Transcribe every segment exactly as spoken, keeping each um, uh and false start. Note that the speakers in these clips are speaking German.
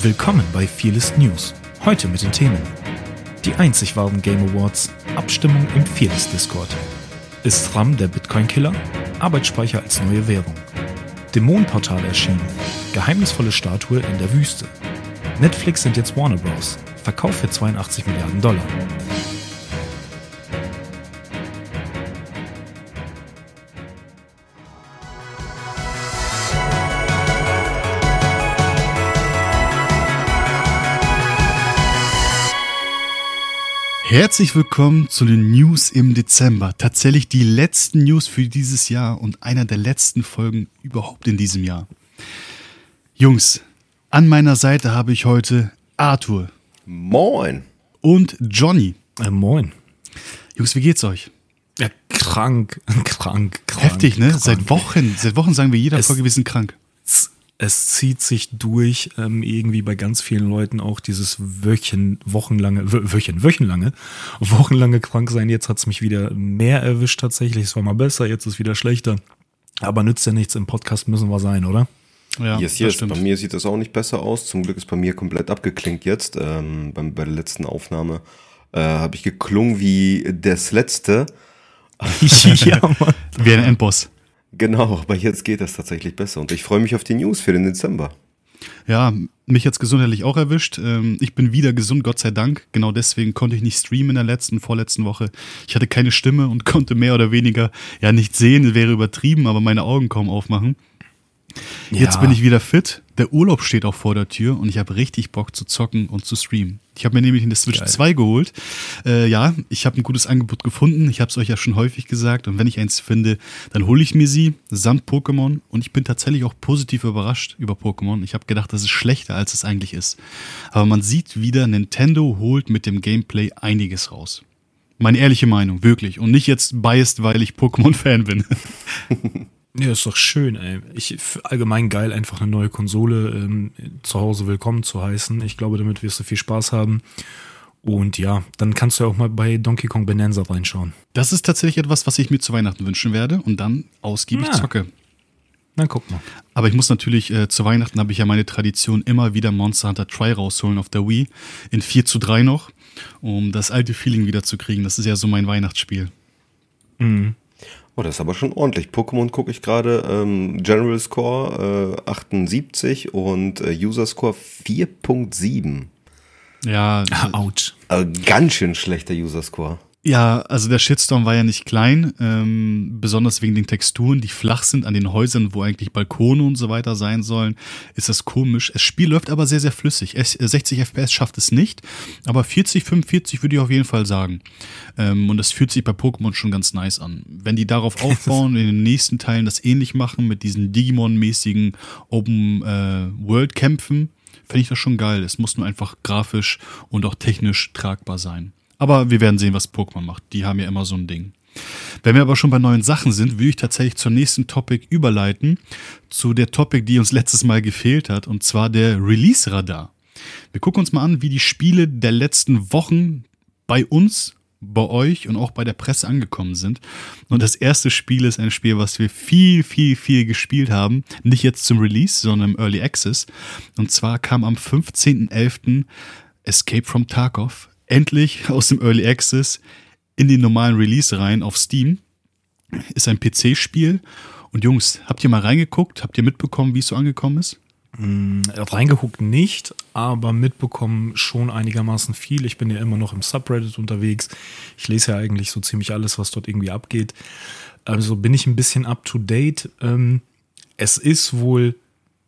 Willkommen bei Fearless News. Heute mit den Themen: Die einzig wahren Game Awards, Abstimmung im Fearless Discord. Ist RAM der Bitcoin-Killer? Arbeitsspeicher als neue Währung. Dämonenportal erschienen. Geheimnisvolle Statue in der Wüste. Netflix sind jetzt Warner Bros. Verkauf für zweiundachtzig Milliarden Dollar. Herzlich willkommen zu den News im Dezember. Tatsächlich die letzten News für dieses Jahr und einer der letzten Folgen überhaupt in diesem Jahr. Jungs, an meiner Seite habe ich heute Arthur. Moin. Und Johnny. Äh, moin. Jungs, wie geht's euch? Ja, krank, krank, krank. Heftig, ne? Krank. Seit Wochen, seit Wochen sagen wir jeder Es- Folge, wir sind krank. Es zieht sich durch, ähm, irgendwie bei ganz vielen Leuten auch dieses Wöchen, wochenlange, Wö- Wöchen, wöchenlange, wochenlange krank sein. Jetzt hat's mich wieder mehr erwischt tatsächlich. Es war mal besser, jetzt ist wieder schlechter. Aber nützt ja nichts, im Podcast müssen wir sein, oder? Ja, yes, das yes. stimmt. Bei mir sieht das auch nicht besser aus. Zum Glück ist bei mir komplett abgeklingt jetzt. Ähm, beim, bei der letzten Aufnahme äh, habe ich geklungen wie das Letzte. Ja, Mann. Wie ein Endboss. Genau, aber jetzt geht das tatsächlich besser. Und ich freue mich auf die News für den Dezember. Ja, mich hat's gesundheitlich auch erwischt. Ähm, Ich bin wieder gesund, Gott sei Dank. Genau deswegen konnte ich nicht streamen in der letzten, vorletzten Woche. Ich hatte keine Stimme und konnte mehr oder weniger, ja, nicht sehen, wäre übertrieben, aber meine Augen kaum aufmachen. Jetzt Ja. bin ich wieder fit. Der Urlaub steht auch vor der Tür und ich habe richtig Bock zu zocken und zu streamen. Ich habe mir nämlich eine Switch Geil. zwei geholt. Äh, ja, ich habe ein gutes Angebot gefunden. Ich habe es euch ja schon häufig gesagt. Und wenn ich eins finde, dann hole ich mir sie samt Pokémon. Und ich bin tatsächlich auch positiv überrascht über Pokémon. Ich habe gedacht, das ist schlechter, als es eigentlich ist. Aber man sieht wieder, Nintendo holt mit dem Gameplay einiges raus. Meine ehrliche Meinung, wirklich. Und nicht jetzt biased, weil ich Pokémon-Fan bin. Ja, ist doch schön, ey. Ich f- allgemein geil, einfach eine neue Konsole ähm, zu Hause willkommen zu heißen. Ich glaube, damit wirst du viel Spaß haben. Und ja, dann kannst du ja auch mal bei Donkey Kong Bonanza reinschauen. Das ist tatsächlich etwas, was ich mir zu Weihnachten wünschen werde. Und dann ausgiebig Ja. zocke. Na, guck mal. Aber ich muss natürlich, äh, zu Weihnachten habe ich ja meine Tradition, immer wieder Monster Hunter Tri rausholen auf der Wii. In vier zu drei noch, um das alte Feeling wieder zu kriegen. Das ist ja so mein Weihnachtsspiel. Mhm. Oh, das ist aber schon ordentlich. Pokémon gucke ich gerade. Ähm, General Score äh, achtundsiebzig und äh, User Score vier Punkt sieben. Ja, Autsch. Äh, ganz schön schlechter User Score. ja, also der Shitstorm war ja nicht klein, ähm, besonders wegen den Texturen, die flach sind an den Häusern, wo eigentlich Balkone und so weiter sein sollen, ist das komisch. Das Spiel läuft aber sehr, sehr flüssig. Es, äh, sechzig F P S schafft es nicht, aber vierzig, fünfundvierzig würde ich auf jeden Fall sagen. Ähm, und das fühlt sich bei Pokémon schon ganz nice an. Wenn die darauf aufbauen, in den nächsten Teilen das ähnlich machen, mit diesen Digimon-mäßigen Open-World-Kämpfen, fände ich das schon geil. Es muss nur einfach grafisch und auch technisch tragbar sein. Aber wir werden sehen, was Pokémon macht. Die haben ja immer so ein Ding. Wenn wir aber schon bei neuen Sachen sind, würde ich tatsächlich zur nächsten Topic überleiten. Zu der Topic, die uns letztes Mal gefehlt hat. Und zwar der Release-Radar. Wir gucken uns mal an, wie die Spiele der letzten Wochen bei uns, bei euch und auch bei der Presse angekommen sind. Und das erste Spiel ist ein Spiel, was wir viel, viel, viel gespielt haben. Nicht jetzt zum Release, sondern im Early Access. Und zwar kam am fünfzehnten elften Escape from Tarkov endlich aus dem Early Access in den normalen Release rein auf Steam. Ist ein P C-Spiel. Und Jungs, habt ihr mal reingeguckt? Habt ihr mitbekommen, wie es so angekommen ist? Reingeguckt nicht, aber mitbekommen schon einigermaßen viel. Ich bin ja immer noch im Subreddit unterwegs. Ich lese ja eigentlich so ziemlich alles, was dort irgendwie abgeht. Also bin ich ein bisschen up to date. Ähm, es ist wohl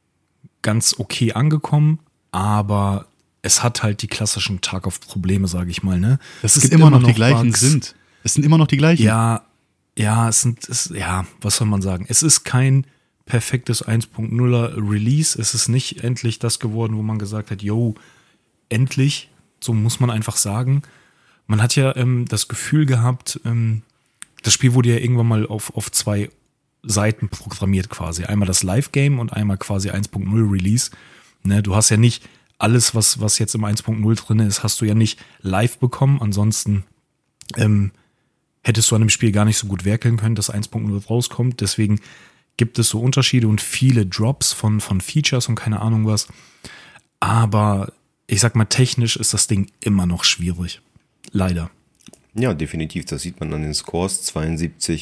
ganz okay angekommen, aber es hat halt die klassischen Tarkov-Probleme, sage ich mal. Ne? Das Es ist gibt immer noch die gleichen Bugs. sind. Es sind immer noch die gleichen. Ja, ja, es sind, es, ja, was soll man sagen? Es ist kein perfektes eins Punkt nuller Release. Es ist nicht endlich das geworden, wo man gesagt hat, yo, endlich. So muss man einfach sagen. Man hat ja ähm, das Gefühl gehabt, ähm, das Spiel wurde ja irgendwann mal auf, auf zwei Seiten programmiert quasi. Einmal das Live-Game und einmal quasi eins Punkt null Release. Ne, du hast ja nicht alles, was, was jetzt im eins Punkt null drin ist, hast du ja nicht live bekommen. Ansonsten ähm, hättest du an dem Spiel gar nicht so gut werkeln können, dass eins Punkt null rauskommt. Deswegen gibt es so Unterschiede und viele Drops von, von Features und keine Ahnung was. Aber ich sag mal, technisch ist das Ding immer noch schwierig. Leider. Ja, definitiv. Das sieht man an den Scores. zweiundsiebzig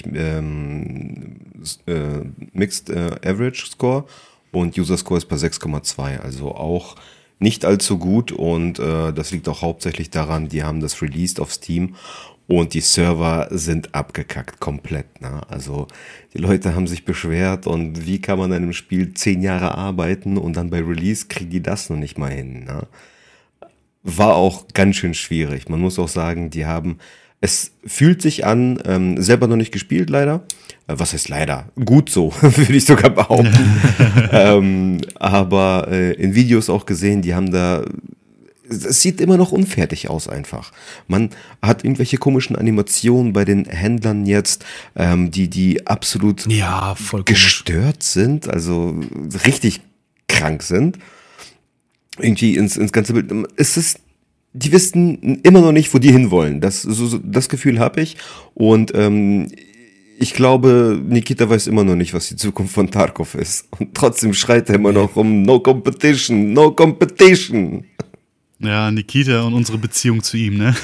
ähm, äh, Mixed äh, Average Score und User Score ist bei sechs Komma zwei. Also auch nicht allzu gut und äh, das liegt auch hauptsächlich daran, die haben das released auf Steam und die Server sind abgekackt komplett. Ne? Also die Leute haben sich beschwert und wie kann man an einem Spiel zehn Jahre arbeiten und dann bei Release kriegen die das noch nicht mal hin. Ne? War auch ganz schön schwierig. Man muss auch sagen, die haben, es fühlt sich an, ähm, selber noch nicht gespielt leider. Äh, was heißt leider? Gut so, würde ich sogar behaupten. ähm, aber äh, in Videos auch gesehen, die haben da, es sieht immer noch unfertig aus einfach. Man hat irgendwelche komischen Animationen bei den Händlern jetzt, ähm, die, die absolut ja, voll gestört sind, also richtig krank sind. Irgendwie ins, ins ganze Bild. Es ist, die wissen immer noch nicht, wo die hinwollen. Das, so, so, das Gefühl habe ich. Und ähm, ich glaube, Nikita weiß immer noch nicht, was die Zukunft von Tarkov ist. Und trotzdem schreit er immer noch um No Competition, No Competition. Ja, Nikita und unsere Beziehung zu ihm, ne?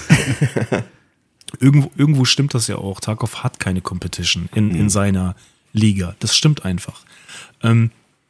irgendwo, irgendwo stimmt das ja auch. Tarkov hat keine Competition in, mhm. in seiner Liga. Das stimmt einfach. Ähm,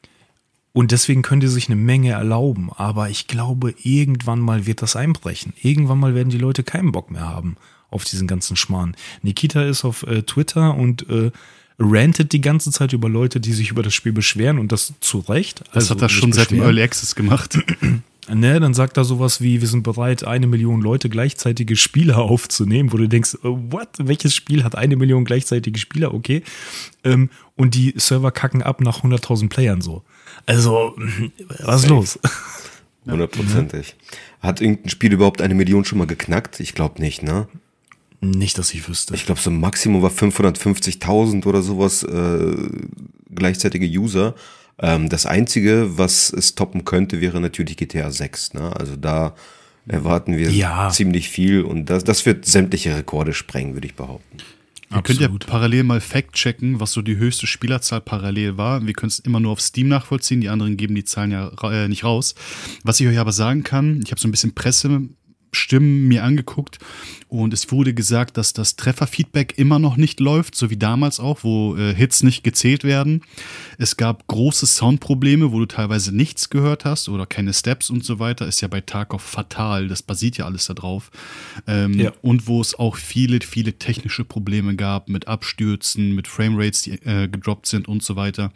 Und deswegen können die sich eine Menge erlauben. Aber ich glaube, irgendwann mal wird das einbrechen. Irgendwann mal werden die Leute keinen Bock mehr haben auf diesen ganzen Schmarrn. Nikita ist auf äh, Twitter und äh, rantet die ganze Zeit über Leute, die sich über das Spiel beschweren. Und das zu Recht. Das also, hat er schon seit dem Early Access gemacht. Ne, dann sagt er sowas wie, wir sind bereit, eine Million Leute gleichzeitige Spieler aufzunehmen, wo du denkst, what? Welches Spiel hat eine Million gleichzeitige Spieler? Okay. Ähm, und die Server kacken ab nach hunderttausend Playern so. Also, was ist los? Hundertprozentig. Hat irgendein Spiel überhaupt eine Million schon mal geknackt? Ich glaube nicht, ne? Nicht, dass ich wüsste. Ich glaube, so ein Maximum war fünfhundertfünfzigtausend oder sowas äh, gleichzeitige User. Ähm, das Einzige, was es toppen könnte, wäre natürlich G T A sechs. Ne? Also da erwarten wir ja. ziemlich viel und das, das wird sämtliche Rekorde sprengen, würde ich behaupten. Ihr könnt ja parallel mal fact-checken, was so die höchste Spielerzahl parallel war. Wir können es immer nur auf Steam nachvollziehen, die anderen geben die Zahlen ja äh, nicht raus. Was ich euch aber sagen kann, ich habe so ein bisschen Pressestimmen mir angeguckt und es wurde gesagt, dass das Trefferfeedback immer noch nicht läuft, so wie damals auch, wo äh, Hits nicht gezählt werden. Es gab große Soundprobleme, wo du teilweise nichts gehört hast oder keine Steps und so weiter. Ist ja bei Tarkov fatal, das basiert ja alles da drauf. Ähm, ja. Und wo es auch viele, viele technische Probleme gab mit Abstürzen, mit Framerates, die äh, gedroppt sind und so weiter.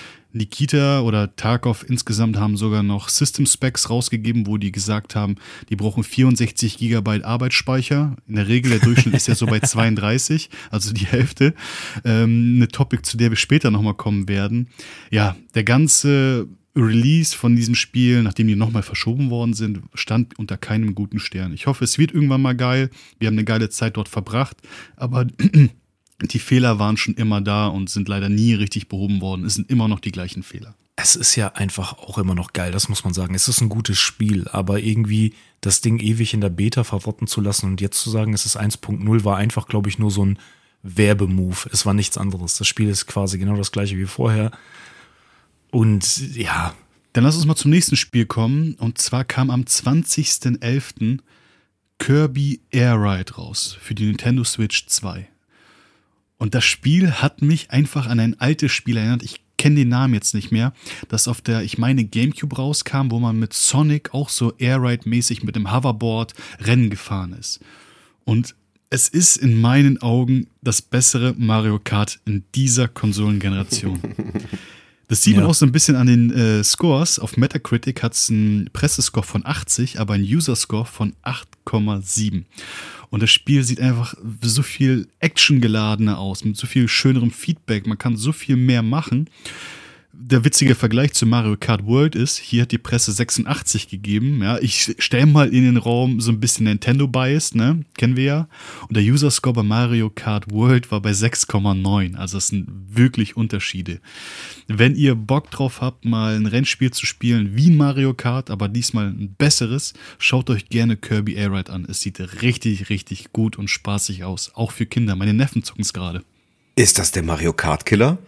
Nikita oder Tarkov insgesamt haben sogar noch System-Specs rausgegeben, wo die gesagt haben, die brauchen vierundsechzig Gigabyte Arbeitsspeicher. In der Regel, der Durchschnitt ist ja so bei zweiunddreißig, also die Hälfte. Ähm, eine Topic, zu der wir später nochmal kommen werden. Ja, der ganze Release von diesem Spiel, nachdem die nochmal verschoben worden sind, stand unter keinem guten Stern. Ich hoffe, es wird irgendwann mal geil. Wir haben eine geile Zeit dort verbracht, aber die Fehler waren schon immer da und sind leider nie richtig behoben worden. Es sind immer noch die gleichen Fehler. Es ist ja einfach auch immer noch geil, das muss man sagen. Es ist ein gutes Spiel, aber irgendwie das Ding ewig in der Beta verrotten zu lassen und jetzt zu sagen, es ist eins Punkt null, war einfach, glaube ich, nur so ein Werbemove. Es war nichts anderes. Das Spiel ist quasi genau das gleiche wie vorher. Und ja. Dann lass uns mal zum nächsten Spiel kommen. Und zwar kam am zwanzigsten elften Kirby Air Ride raus für die Nintendo Switch zwei. Und das Spiel hat mich einfach an ein altes Spiel erinnert. Ich kenne den Namen jetzt nicht mehr. Das auf der, ich meine, GameCube rauskam, wo man mit Sonic auch so Airride-mäßig mit dem Hoverboard Rennen gefahren ist. Und es ist in meinen Augen das bessere Mario Kart in dieser Konsolengeneration. Das sieht man ja auch so ein bisschen an den äh, Scores. Auf Metacritic hat es einen Pressescore von achtzig, aber einen User-Score von acht Komma sieben. Und das Spiel sieht einfach so viel actiongeladener aus, mit so viel schönerem Feedback. Man kann so viel mehr machen. Der witzige Vergleich zu Mario Kart World ist, hier hat die Presse sechsundachtzig gegeben. Ja, ich stelle mal in den Raum so ein bisschen Nintendo-Bias, ne? Kennen wir ja. Und der User-Score bei Mario Kart World war bei sechs Komma neun. Also das sind wirklich Unterschiede. Wenn ihr Bock drauf habt, mal ein Rennspiel zu spielen wie Mario Kart, aber diesmal ein besseres, schaut euch gerne Kirby Air Ride an. Es sieht richtig, richtig gut und spaßig aus. Auch für Kinder. Meine Neffen zocken es gerade. Ist das der Mario Kart Killer?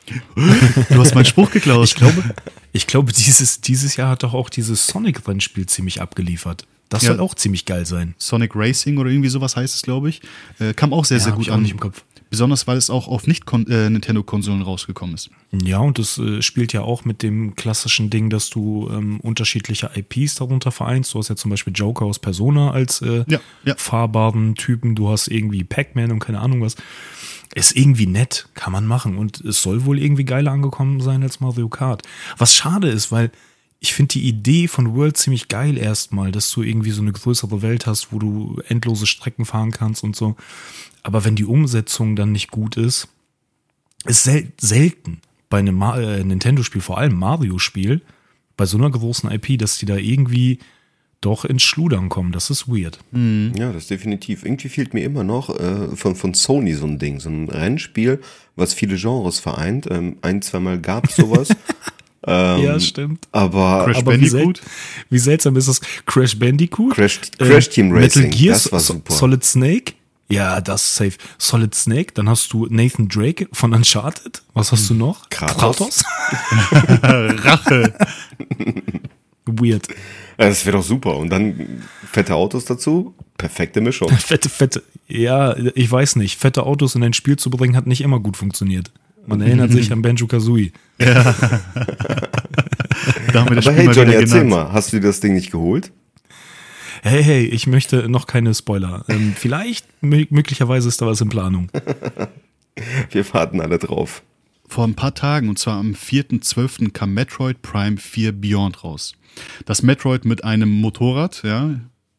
Du hast meinen Spruch geklaut. Ich glaube, ich glaube dieses, dieses Jahr hat doch auch dieses Sonic-Rennspiel ziemlich abgeliefert. Das Ja. soll auch ziemlich geil sein. Sonic Racing oder irgendwie sowas heißt es, glaube ich. Äh, kam auch sehr, sehr hab gut ich auch an. nicht im Kopf. Besonders, weil es auch auf Nicht-Nintendo-Konsolen rausgekommen ist. Ja, und das äh, spielt ja auch mit dem klassischen Ding, dass du ähm, unterschiedliche I Ps darunter vereinst. Du hast ja zum Beispiel Joker aus Persona als äh, Ja, ja. fahrbaren Typen. Du hast irgendwie Pac-Man und keine Ahnung was. Ist irgendwie nett, kann man machen. Und es soll wohl irgendwie geiler angekommen sein als Mario Kart. Was schade ist, weil ich finde die Idee von World ziemlich geil erstmal, dass du irgendwie so eine größere Welt hast, wo du endlose Strecken fahren kannst und so. Aber wenn die Umsetzung dann nicht gut ist, ist sel- selten bei einem Ma- äh, Nintendo-Spiel, vor allem Mario-Spiel, bei so einer großen I P, dass die da irgendwie doch ins Schludern kommen. Das ist weird. Ja, das ist definitiv. Irgendwie fehlt mir immer noch äh, von, von Sony so ein Ding, so ein Rennspiel, was viele Genres vereint. Ähm, ein, zweimal gab es sowas. ähm, Ja, stimmt. Aber Crash Aber wie, sel Bandicoot? wie seltsam ist das? Crash Bandicoot? Crash, Crash Team Äh, Racing, Metal Gear, das war So- super. Solid Snake? Ja, das ist safe. Solid Snake, dann hast du Nathan Drake von Uncharted. Was hast du noch? Kratos. Rache. Weird. Ja, das wäre doch super. Und dann fette Autos dazu, perfekte Mischung. Fette, fette. Ja, ich weiß nicht. Fette Autos in ein Spiel zu bringen, hat nicht immer gut funktioniert. Man erinnert sich an Banjo-Kazooie. Da haben wir das Aber Spiel hey mal Johnny, wieder erzähl genannt. mal, hast du dir das Ding nicht geholt? Hey, hey, ich möchte noch keine Spoiler. Ähm, vielleicht, mö- möglicherweise ist da was in Planung. Wir warten alle drauf. Vor ein paar Tagen, und zwar am vierten zwölften kam Metroid Prime vier Beyond raus. Das Metroid mit einem Motorrad, ja.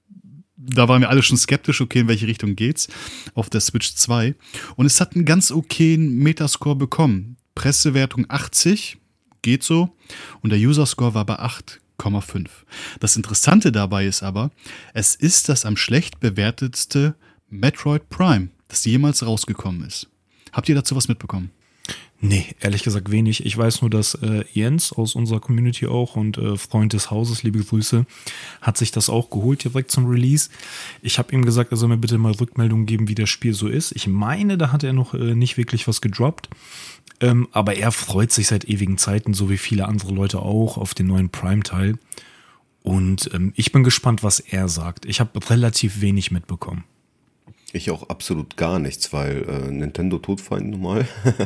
Da waren wir alle schon skeptisch, okay, in welche Richtung geht's, auf der Switch zwei. Und es hat einen ganz okayen Metascore bekommen. Pressewertung achtzig, geht so. Und der User-Score war bei acht Komma fünf. Das Interessante dabei ist aber, es ist das am schlecht bewertetste Metroid Prime, das jemals rausgekommen ist. Habt ihr dazu was mitbekommen? Nee, ehrlich gesagt wenig. Ich weiß nur, dass äh, Jens aus unserer Community auch und äh, Freund des Hauses, liebe Grüße, hat sich das auch geholt direkt zum Release. Ich habe ihm gesagt, er soll mir bitte mal Rückmeldungen geben, wie das Spiel so ist. Ich meine, da hat er noch äh, nicht wirklich was gedroppt. Ähm, aber er freut sich seit ewigen Zeiten, so wie viele andere Leute auch, auf den neuen Prime-Teil. Und ähm, ich bin gespannt, was er sagt. Ich habe relativ wenig mitbekommen. Ich auch absolut gar nichts, weil äh, Nintendo Todfeind normal.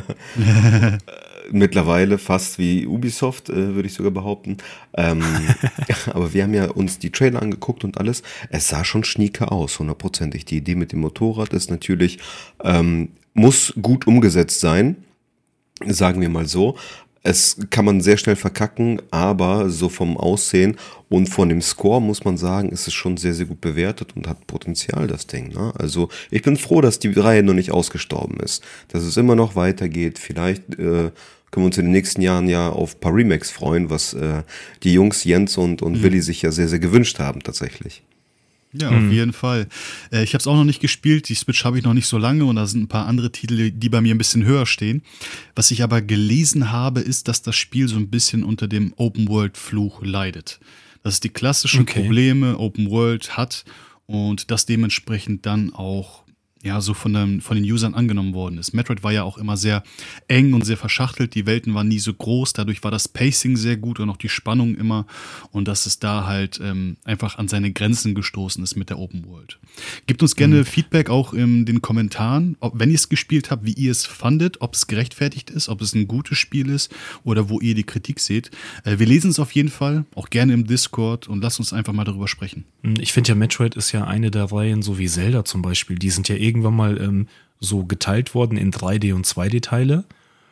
äh, mittlerweile fast wie Ubisoft, äh, würde ich sogar behaupten. Ähm, aber wir haben ja uns die Trailer angeguckt und alles. Es sah schon schnieke aus, hundertprozentig. Die Idee mit dem Motorrad ist natürlich, ähm, muss gut umgesetzt sein, sagen wir mal so. Es kann man sehr schnell verkacken, aber so vom Aussehen und von dem Score muss man sagen, ist es schon sehr, sehr gut bewertet und hat Potenzial, das Ding. Ne? Also ich bin froh, dass die Reihe noch nicht ausgestorben ist, dass es immer noch weitergeht. Vielleicht äh, können wir uns in den nächsten Jahren ja auf ein paar Remakes freuen, was äh, die Jungs Jens und, und mhm. Willi sich ja sehr, sehr gewünscht haben tatsächlich. Ja, auf mhm. jeden Fall. Äh, ich habe es auch noch nicht gespielt, die Switch habe ich noch nicht so lange und da sind ein paar andere Titel, die bei mir ein bisschen höher stehen. Was ich aber gelesen habe, ist, dass das Spiel so ein bisschen unter dem Open-World-Fluch leidet. Dass es die klassischen okay. Probleme Open World hat und das dementsprechend dann auch ja so von, dem, von den Usern angenommen worden ist. Metroid war ja auch immer sehr eng und sehr verschachtelt, die Welten waren nie so groß, dadurch war das Pacing sehr gut und auch die Spannung immer und dass es da halt ähm, einfach an seine Grenzen gestoßen ist mit der Open World. Gebt uns gerne mhm. Feedback auch in den Kommentaren, ob, wenn ihr es gespielt habt, wie ihr es fandet, ob es gerechtfertigt ist, ob es ein gutes Spiel ist oder wo ihr die Kritik seht. Äh, wir lesen es auf jeden Fall, auch gerne im Discord und lasst uns einfach mal darüber sprechen. Ich finde ja, Metroid ist ja eine der Reihen, so wie Zelda zum Beispiel, die sind ja irgendwann mal ähm, so geteilt worden in drei D und zwei D Teile.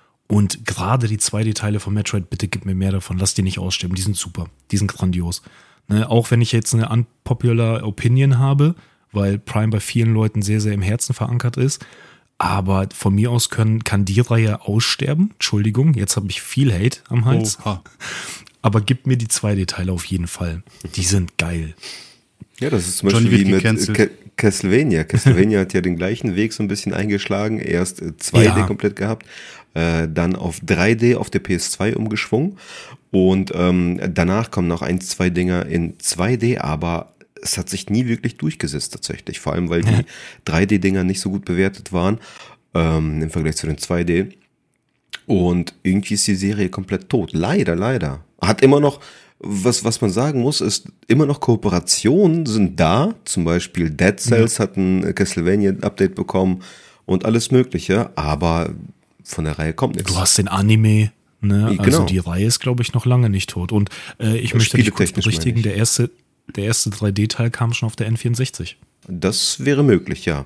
Und gerade die zwei D Teile von Metroid, bitte gib mir mehr davon, lass die nicht aussterben, die sind super, die sind grandios. Ne, auch wenn ich jetzt eine unpopular Opinion habe, weil Prime bei vielen Leuten sehr, sehr im Herzen verankert ist, aber von mir aus können, kann die Reihe aussterben. Entschuldigung, jetzt habe ich viel Hate am Hals. Oha. Aber gib mir die zwei D Teile auf jeden Fall, die sind geil. Ja, das ist zum Johnny Beispiel wie mit gecancelt. Ke- Castlevania. Castlevania hat ja den gleichen Weg so ein bisschen eingeschlagen. Erst äh, zwei D Ja. komplett gehabt, äh, dann auf drei D auf der P S zwei umgeschwungen und ähm, danach kommen noch ein, zwei Dinger in zwei D, aber es hat sich nie wirklich durchgesetzt tatsächlich. Vor allem, weil die drei D Dinger nicht so gut bewertet waren ähm, im Vergleich zu den zwei D. Und irgendwie ist die Serie komplett tot. Leider, leider. Hat immer noch, was, was man sagen muss, ist, immer noch Kooperationen sind da. Zum Beispiel Dead Cells ja. hat ein Castlevania-Update bekommen und alles Mögliche. Aber von der Reihe kommt nichts. Du hast den Anime, ne? Genau. Also die Reihe ist, glaube ich, noch lange nicht tot. Und äh, ich möchte dich kurz berichtigen, der erste, der erste drei D-Teil kam schon auf der N vierundsechzig. Das wäre möglich, ja.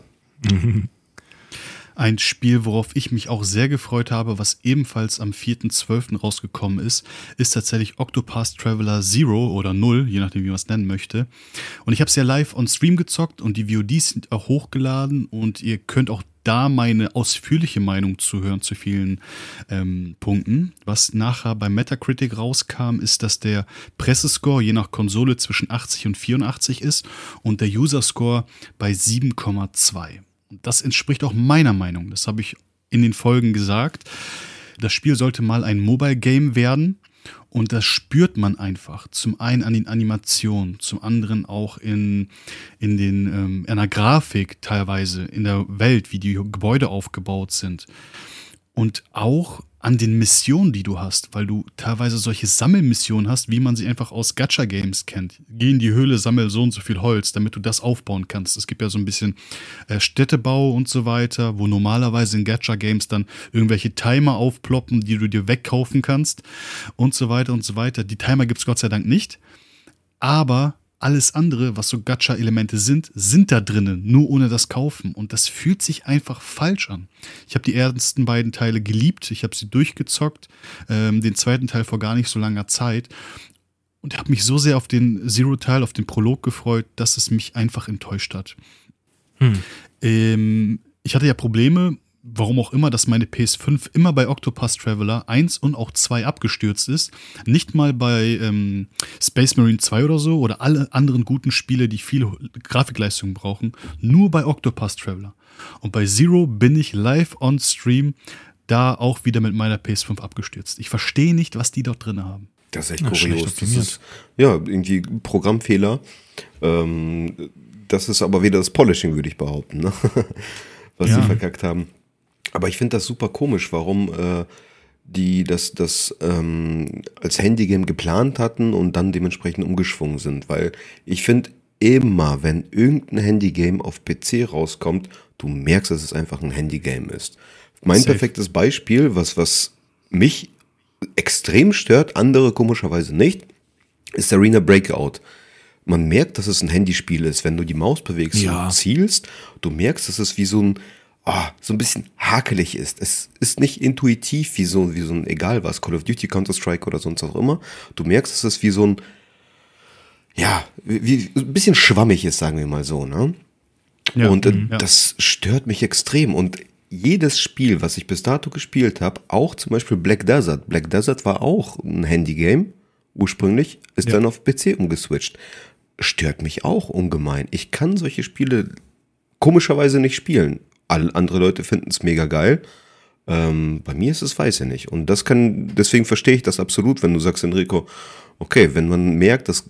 Ein Spiel, worauf ich mich auch sehr gefreut habe, was ebenfalls am vierten zwölften rausgekommen ist, ist tatsächlich Octopath Traveler Zero oder Null, je nachdem, wie man es nennen möchte. Und ich habe es ja live on Stream gezockt und die V O Ds sind auch hochgeladen und ihr könnt auch da meine ausführliche Meinung zu hören zu vielen ähm, Punkten. Was nachher bei Metacritic rauskam, ist, dass der Pressescore je nach Konsole zwischen achtzig und vierundachtzig ist und der User-Score bei sieben Komma zwei. Das entspricht auch meiner Meinung. Das habe ich in den Folgen gesagt. Das Spiel sollte mal ein Mobile-Game werden und das spürt man einfach. Zum einen an den Animationen, zum anderen auch in, in, den, ähm, in der Grafik teilweise, in der Welt, wie die Gebäude aufgebaut sind. Und auch an den Missionen, die du hast, weil du teilweise solche Sammelmissionen hast, wie man sie einfach aus Gacha-Games kennt. Geh in die Höhle, sammel so und so viel Holz, damit du das aufbauen kannst. Es gibt ja so ein bisschen äh, Städtebau und so weiter, wo normalerweise in Gacha-Games dann irgendwelche Timer aufploppen, die du dir wegkaufen kannst und so weiter und so weiter. Die Timer gibt es Gott sei Dank nicht, aber alles andere, was so Gacha-Elemente sind, sind da drinnen, nur ohne das Kaufen. Und das fühlt sich einfach falsch an. Ich habe die ersten beiden Teile geliebt, ich habe sie durchgezockt, ähm, den zweiten Teil vor gar nicht so langer Zeit. Und habe mich so sehr auf den Zero-Teil, auf den Prolog gefreut, dass es mich einfach enttäuscht hat. Hm. Ähm, ich hatte ja Probleme, warum auch immer, dass meine P S fünf immer bei Octopath Traveler eins und auch zwei abgestürzt ist. Nicht mal bei ähm, Space Marine zwei oder so oder alle anderen guten Spiele, die viel Grafikleistung brauchen. Nur bei Octopath Traveler. Und bei Zero bin ich live on Stream da auch wieder mit meiner P S fünf abgestürzt. Ich verstehe nicht, was die dort drin haben. Das ist echt ja, kurios. Das ist, ja, irgendwie Programmfehler. Ähm, das ist aber wieder das Polishing, würde ich behaupten, ne? Was ja. sie verkackt haben. Aber ich finde das super komisch, warum äh, die das, das ähm, als Handygame geplant hatten und dann dementsprechend umgeschwungen sind. Weil ich finde immer, wenn irgendein Handygame auf P C rauskommt, du merkst, dass es einfach ein Handygame ist. Mein Safe. perfektes Beispiel, was, was mich extrem stört, andere komischerweise nicht, ist Arena Breakout. Man merkt, dass es ein Handyspiel ist, wenn du die Maus bewegst ja. und zielst. Du merkst, dass es wie so ein Ah, so ein bisschen hakelig ist. Es ist nicht intuitiv wie so, wie so ein, egal was, Call of Duty, Counter-Strike oder sonst auch immer. Du merkst, dass es wie so ein, ja, wie, ein bisschen schwammig ist, sagen wir mal so, ne? Ja, und äh, ja. das stört mich extrem. Und jedes Spiel, was ich bis dato gespielt habe, auch zum Beispiel Black Desert. Black Desert war auch ein Handy-Game, ursprünglich, ist ja. dann auf P C umgeswitcht. Stört mich auch ungemein. Ich kann solche Spiele komischerweise nicht spielen. Alle andere Leute finden es mega geil. Ähm, bei mir ist es, weiß ich nicht. Und das kann, deswegen verstehe ich das absolut, wenn du sagst, Enrico, okay, wenn man merkt, dass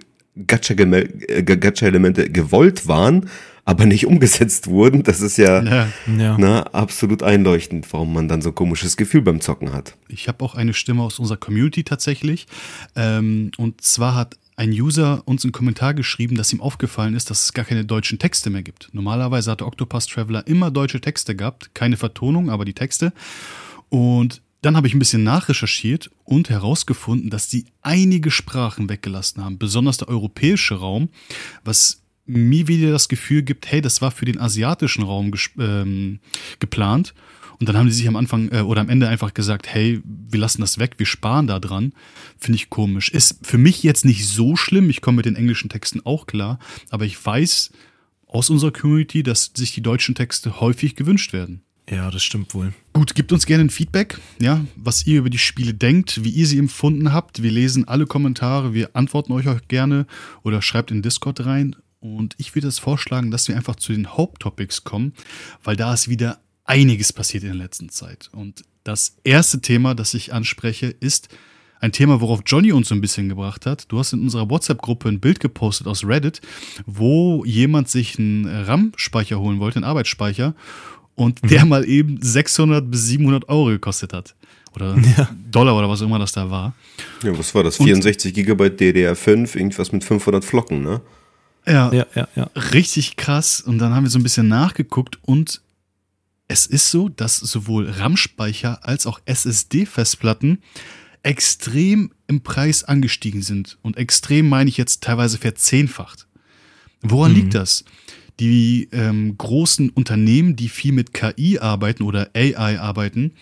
Gacha-Elemente gewollt waren, aber nicht umgesetzt wurden, das ist ja, ja, ja. Na, absolut einleuchtend, warum man dann so ein komisches Gefühl beim Zocken hat. Ich habe auch eine Stimme aus unserer Community tatsächlich. Ähm, und zwar hat ein User uns einen Kommentar geschrieben, dass ihm aufgefallen ist, dass es gar keine deutschen Texte mehr gibt. Normalerweise hatte Octopath Traveler immer deutsche Texte gehabt, keine Vertonung, aber die Texte. Und dann habe ich ein bisschen nachrecherchiert und herausgefunden, dass die einige Sprachen weggelassen haben, besonders der europäische Raum, was mir wieder das Gefühl gibt, hey, das war für den asiatischen Raum ges- ähm, geplant. Und dann haben die sich am Anfang äh, oder am Ende einfach gesagt, hey, wir lassen das weg, wir sparen da dran. Finde ich komisch. Ist für mich jetzt nicht so schlimm, ich komme mit den englischen Texten auch klar, aber ich weiß aus unserer Community, dass sich die deutschen Texte häufig gewünscht werden. Ja, das stimmt wohl. Gut, gebt uns gerne ein Feedback, ja, was ihr über die Spiele denkt, wie ihr sie empfunden habt. Wir lesen alle Kommentare, wir antworten euch auch gerne oder schreibt in Discord rein. Und ich würde es vorschlagen, dass wir einfach zu den Haupttopics kommen, weil da ist wieder einiges passiert in der letzten Zeit. Und das erste Thema, das ich anspreche, ist ein Thema, worauf Johnny uns so ein bisschen gebracht hat. Du hast in unserer WhatsApp-Gruppe ein Bild gepostet aus Reddit, wo jemand sich einen RAM-Speicher holen wollte, einen Arbeitsspeicher, und der mhm. mal eben sechshundert bis siebenhundert Euro gekostet hat. Oder ja. Dollar oder was immer das da war. Ja, was war das? vierundsechzig Gigabyte D D R fünf, irgendwas mit fünfhundert Flocken, ne? Ja, ja, ja, ja, richtig krass. Und dann haben wir so ein bisschen nachgeguckt und es ist so, dass sowohl RAM-Speicher als auch S S D-Festplatten extrem im Preis angestiegen sind. Und extrem meine ich jetzt teilweise verzehnfacht. Woran mhm. liegt das? Die ähm, großen Unternehmen, die viel mit K I arbeiten oder A I arbeiten,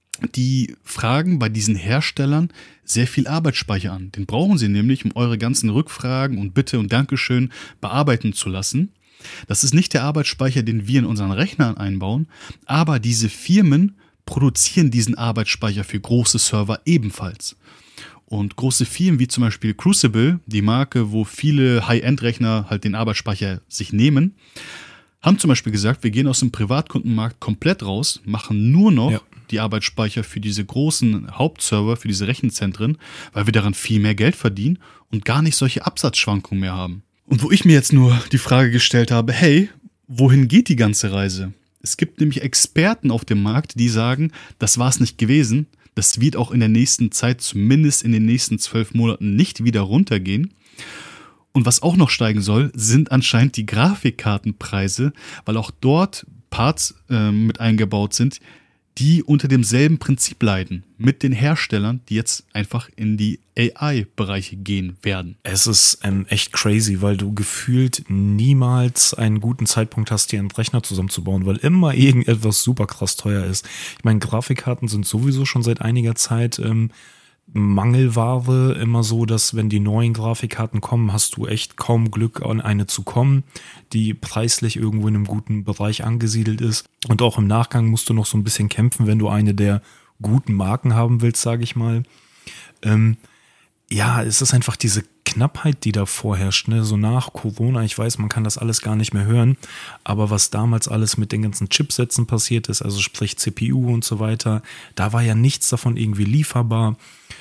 die fragen bei diesen Herstellern sehr viel Arbeitsspeicher an. Den brauchen sie nämlich, um eure ganzen Rückfragen und Bitte und Dankeschön bearbeiten zu lassen. Das ist nicht der Arbeitsspeicher, den wir in unseren Rechnern einbauen, aber diese Firmen produzieren diesen Arbeitsspeicher für große Server ebenfalls. Und große Firmen wie zum Beispiel Crucible, die Marke, wo viele High-End-Rechner halt den Arbeitsspeicher sich nehmen, haben zum Beispiel gesagt, wir gehen aus dem Privatkundenmarkt komplett raus, machen nur noch ja. die Arbeitsspeicher für diese großen Hauptserver, für diese Rechenzentren, weil wir daran viel mehr Geld verdienen und gar nicht solche Absatzschwankungen mehr haben. Und wo ich mir jetzt nur die Frage gestellt habe, hey, wohin geht die ganze Reise? Es gibt nämlich Experten auf dem Markt, die sagen, das war es nicht gewesen, das wird auch in der nächsten Zeit, zumindest in den nächsten zwölf Monaten, nicht wieder runtergehen. Und was auch noch steigen soll, sind anscheinend die Grafikkartenpreise, weil auch dort Parts äh, mit eingebaut sind, die unter demselben Prinzip leiden, mit den Herstellern, die jetzt einfach in die A I-Bereiche gehen werden. Es ist ähm, echt crazy, weil du gefühlt niemals einen guten Zeitpunkt hast, dir einen Rechner zusammenzubauen, weil immer irgendetwas super krass teuer ist. Ich meine, Grafikkarten sind sowieso schon seit einiger Zeit ähm, Mangelware, immer so, dass wenn die neuen Grafikkarten kommen, hast du echt kaum Glück, an eine zu kommen, die preislich irgendwo in einem guten Bereich angesiedelt ist. Und auch im Nachgang musst du noch so ein bisschen kämpfen, wenn du eine der guten Marken haben willst, sage ich mal. Ähm, ja, es ist einfach diese Knappheit, die da vorherrscht, ne? So nach Corona, ich weiß, man kann das alles gar nicht mehr hören, aber was damals alles mit den ganzen Chipsätzen passiert ist, also sprich C P U und so weiter, da war ja nichts davon irgendwie lieferbar.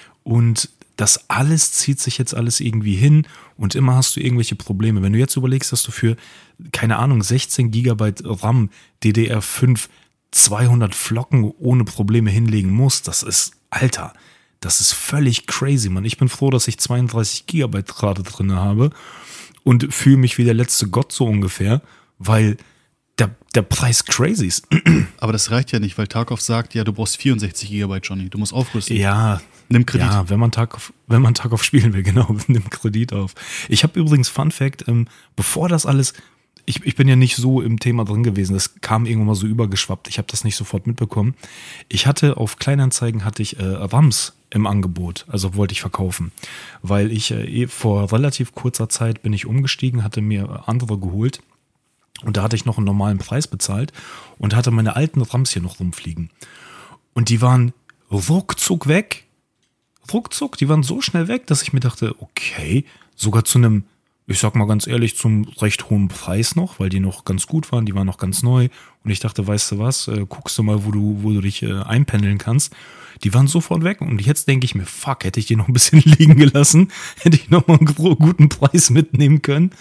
Und das alles zieht sich jetzt alles irgendwie hin und immer hast du irgendwelche Probleme. Wenn du jetzt überlegst, dass du für, keine Ahnung, sechzehn Gigabyte RAM, D D R fünf, zweihundert Flocken ohne Probleme hinlegen musst, das ist, Alter, das ist völlig crazy, Mann. Ich bin froh, dass ich zweiunddreißig Gigabyte gerade drin habe und fühle mich wie der letzte Gott so ungefähr, weil der, der Preis crazy ist. Aber das reicht ja nicht, weil Tarkov sagt, ja, du brauchst vierundsechzig Gigabyte, Johnny, du musst aufrüsten. Ja, nimm Kredit. Ja, wenn man Tarkov, wenn man Tarkov spielen will, genau, nimm Kredit auf. Ich habe übrigens, Fun Fact, ähm, bevor das alles, ich, ich bin ja nicht so im Thema drin gewesen, das kam irgendwann mal so übergeschwappt, ich habe das nicht sofort mitbekommen. Ich hatte auf Kleinanzeigen hatte ich äh, RAMs im Angebot, also wollte ich verkaufen, weil ich äh, vor relativ kurzer Zeit bin ich umgestiegen, hatte mir andere geholt und da hatte ich noch einen normalen Preis bezahlt und hatte meine alten RAMs hier noch rumfliegen. Und die waren ruckzuck weg, ruckzuck, die waren so schnell weg, dass ich mir dachte, okay, sogar zu einem, ich sag mal ganz ehrlich, zum recht hohen Preis noch, weil die noch ganz gut waren, die waren noch ganz neu und ich dachte, weißt du was, äh, guckst du mal, wo du, wo du dich äh, einpendeln kannst. Die waren sofort weg und jetzt denke ich mir, fuck, hätte ich die noch ein bisschen liegen gelassen, hätte ich noch mal einen guten Preis mitnehmen können,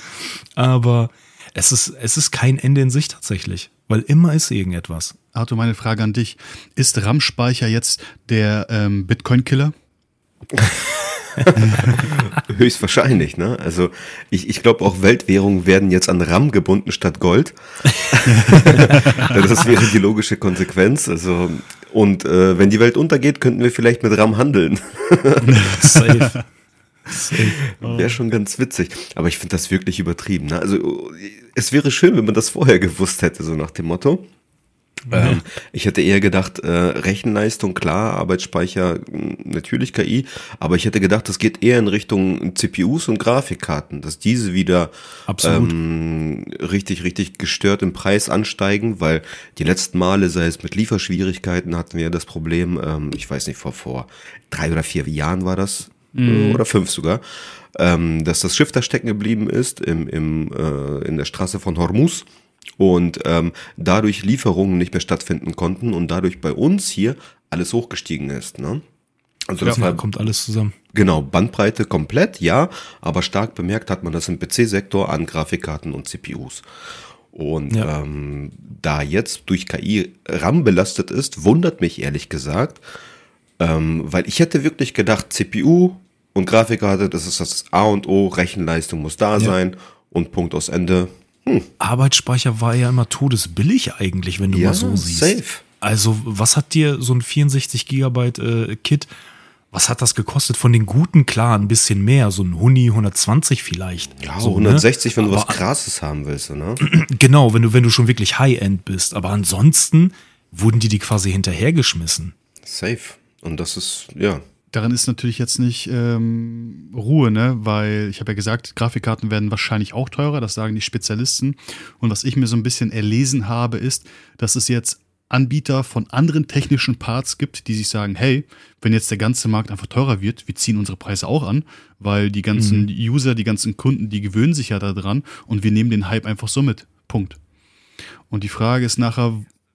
aber es ist, es ist kein Ende in Sicht tatsächlich, weil immer ist irgendetwas. Arthur, meine Frage an dich, ist RAM-Speicher jetzt der ähm, Bitcoin-Killer? Höchstwahrscheinlich, ne? Also ich, ich glaube auch Weltwährungen werden jetzt an RAM gebunden statt Gold. Das wäre die logische Konsequenz. Also und äh, wenn die Welt untergeht, könnten wir vielleicht mit RAM handeln. Safe. Wäre schon ganz witzig. Aber ich finde das wirklich übertrieben. Ne? Also es wäre schön, wenn man das vorher gewusst hätte, so nach dem Motto. Ja. Ähm, ich hätte eher gedacht, äh, Rechenleistung, klar, Arbeitsspeicher, natürlich K I, aber ich hätte gedacht, das geht eher in Richtung C P Us und Grafikkarten, dass diese wieder ähm, richtig, richtig gestört im Preis ansteigen, weil die letzten Male, sei es mit Lieferschwierigkeiten, hatten wir das Problem, ähm, ich weiß nicht, vor, vor drei oder vier Jahren war das, mhm. oder fünf sogar, ähm, dass das Schiff da stecken geblieben ist im, im, äh, in der Straße von Hormuz. Und ähm, dadurch Lieferungen nicht mehr stattfinden konnten und dadurch bei uns hier alles hochgestiegen ist. Ne? Also das ja, war, kommt alles zusammen. Genau, Bandbreite komplett, ja, aber stark bemerkt hat man das im P C-Sektor an Grafikkarten und C P Us. Und Ja. ähm, da jetzt durch K I RAM belastet ist, wundert mich ehrlich gesagt, ähm, weil ich hätte wirklich gedacht, C P U und Grafikkarte, das ist das A und O, Rechenleistung muss da Ja. sein und Punkt aus Ende. Arbeitsspeicher war ja immer todesbillig eigentlich, wenn du Ja, mal so siehst. safe. Also was hat dir so ein vierundsechzig Gigabyte äh, Kit, was hat das gekostet? Von den guten, klar, ein bisschen mehr, so ein Huni hundertzwanzig vielleicht. Ja, so, hundertsechzig, ne? wenn du Aber was Krasses haben willst, ne? Genau, wenn du, wenn du schon wirklich High-End bist. Aber ansonsten wurden die die quasi hinterhergeschmissen. Safe. Und das ist, ja. Daran ist natürlich jetzt nicht ähm, Ruhe, ne? Weil ich habe ja gesagt, Grafikkarten werden wahrscheinlich auch teurer, das sagen die Spezialisten. Und was ich mir so ein bisschen erlesen habe, ist, dass es jetzt Anbieter von anderen technischen Parts gibt, die sich sagen, hey, wenn jetzt der ganze Markt einfach teurer wird, wir ziehen unsere Preise auch an, weil die ganzen mhm. User, die ganzen Kunden, die gewöhnen sich ja daran und wir nehmen den Hype einfach so mit. Punkt. Und die Frage ist nachher,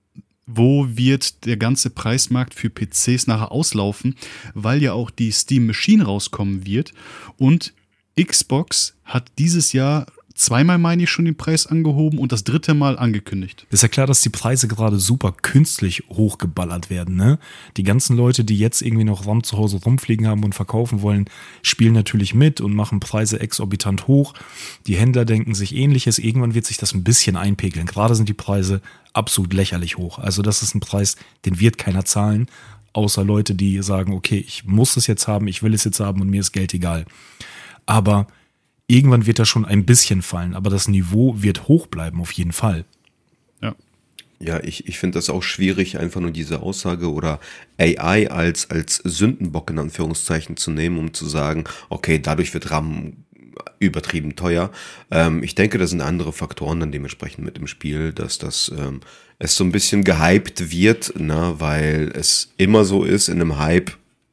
wo wird der ganze Preismarkt für P Cs nachher auslaufen, weil ja auch die Steam Machine rauskommen wird und Xbox hat dieses Jahr zweimal, meine ich, schon den Preis angehoben und das dritte Mal angekündigt. Ist ja klar, dass die Preise gerade super künstlich hochgeballert werden, ne? Die ganzen Leute, die jetzt irgendwie noch RAM zu Hause rumfliegen haben und verkaufen wollen, spielen natürlich mit und machen Preise exorbitant hoch. Die Händler denken sich Ähnliches. Irgendwann wird sich das ein bisschen einpegeln. Gerade sind die Preise absolut lächerlich hoch. Also das ist ein Preis, den wird keiner zahlen, außer Leute, die sagen, okay, ich muss es jetzt haben, ich will es jetzt haben und mir ist Geld egal. Aber irgendwann wird er schon ein bisschen fallen, aber das Niveau wird hoch bleiben, auf jeden Fall. Ja. Ja, ich, ich finde das auch schwierig, einfach nur diese Aussage oder A I als, als Sündenbock in Anführungszeichen zu nehmen, um zu sagen, okay, dadurch wird RAM übertrieben teuer. Ähm, ich denke, da sind andere Faktoren dann dementsprechend mit im Spiel, dass das ähm, es so ein bisschen gehypt wird, ne, weil es immer so ist, in einem Hype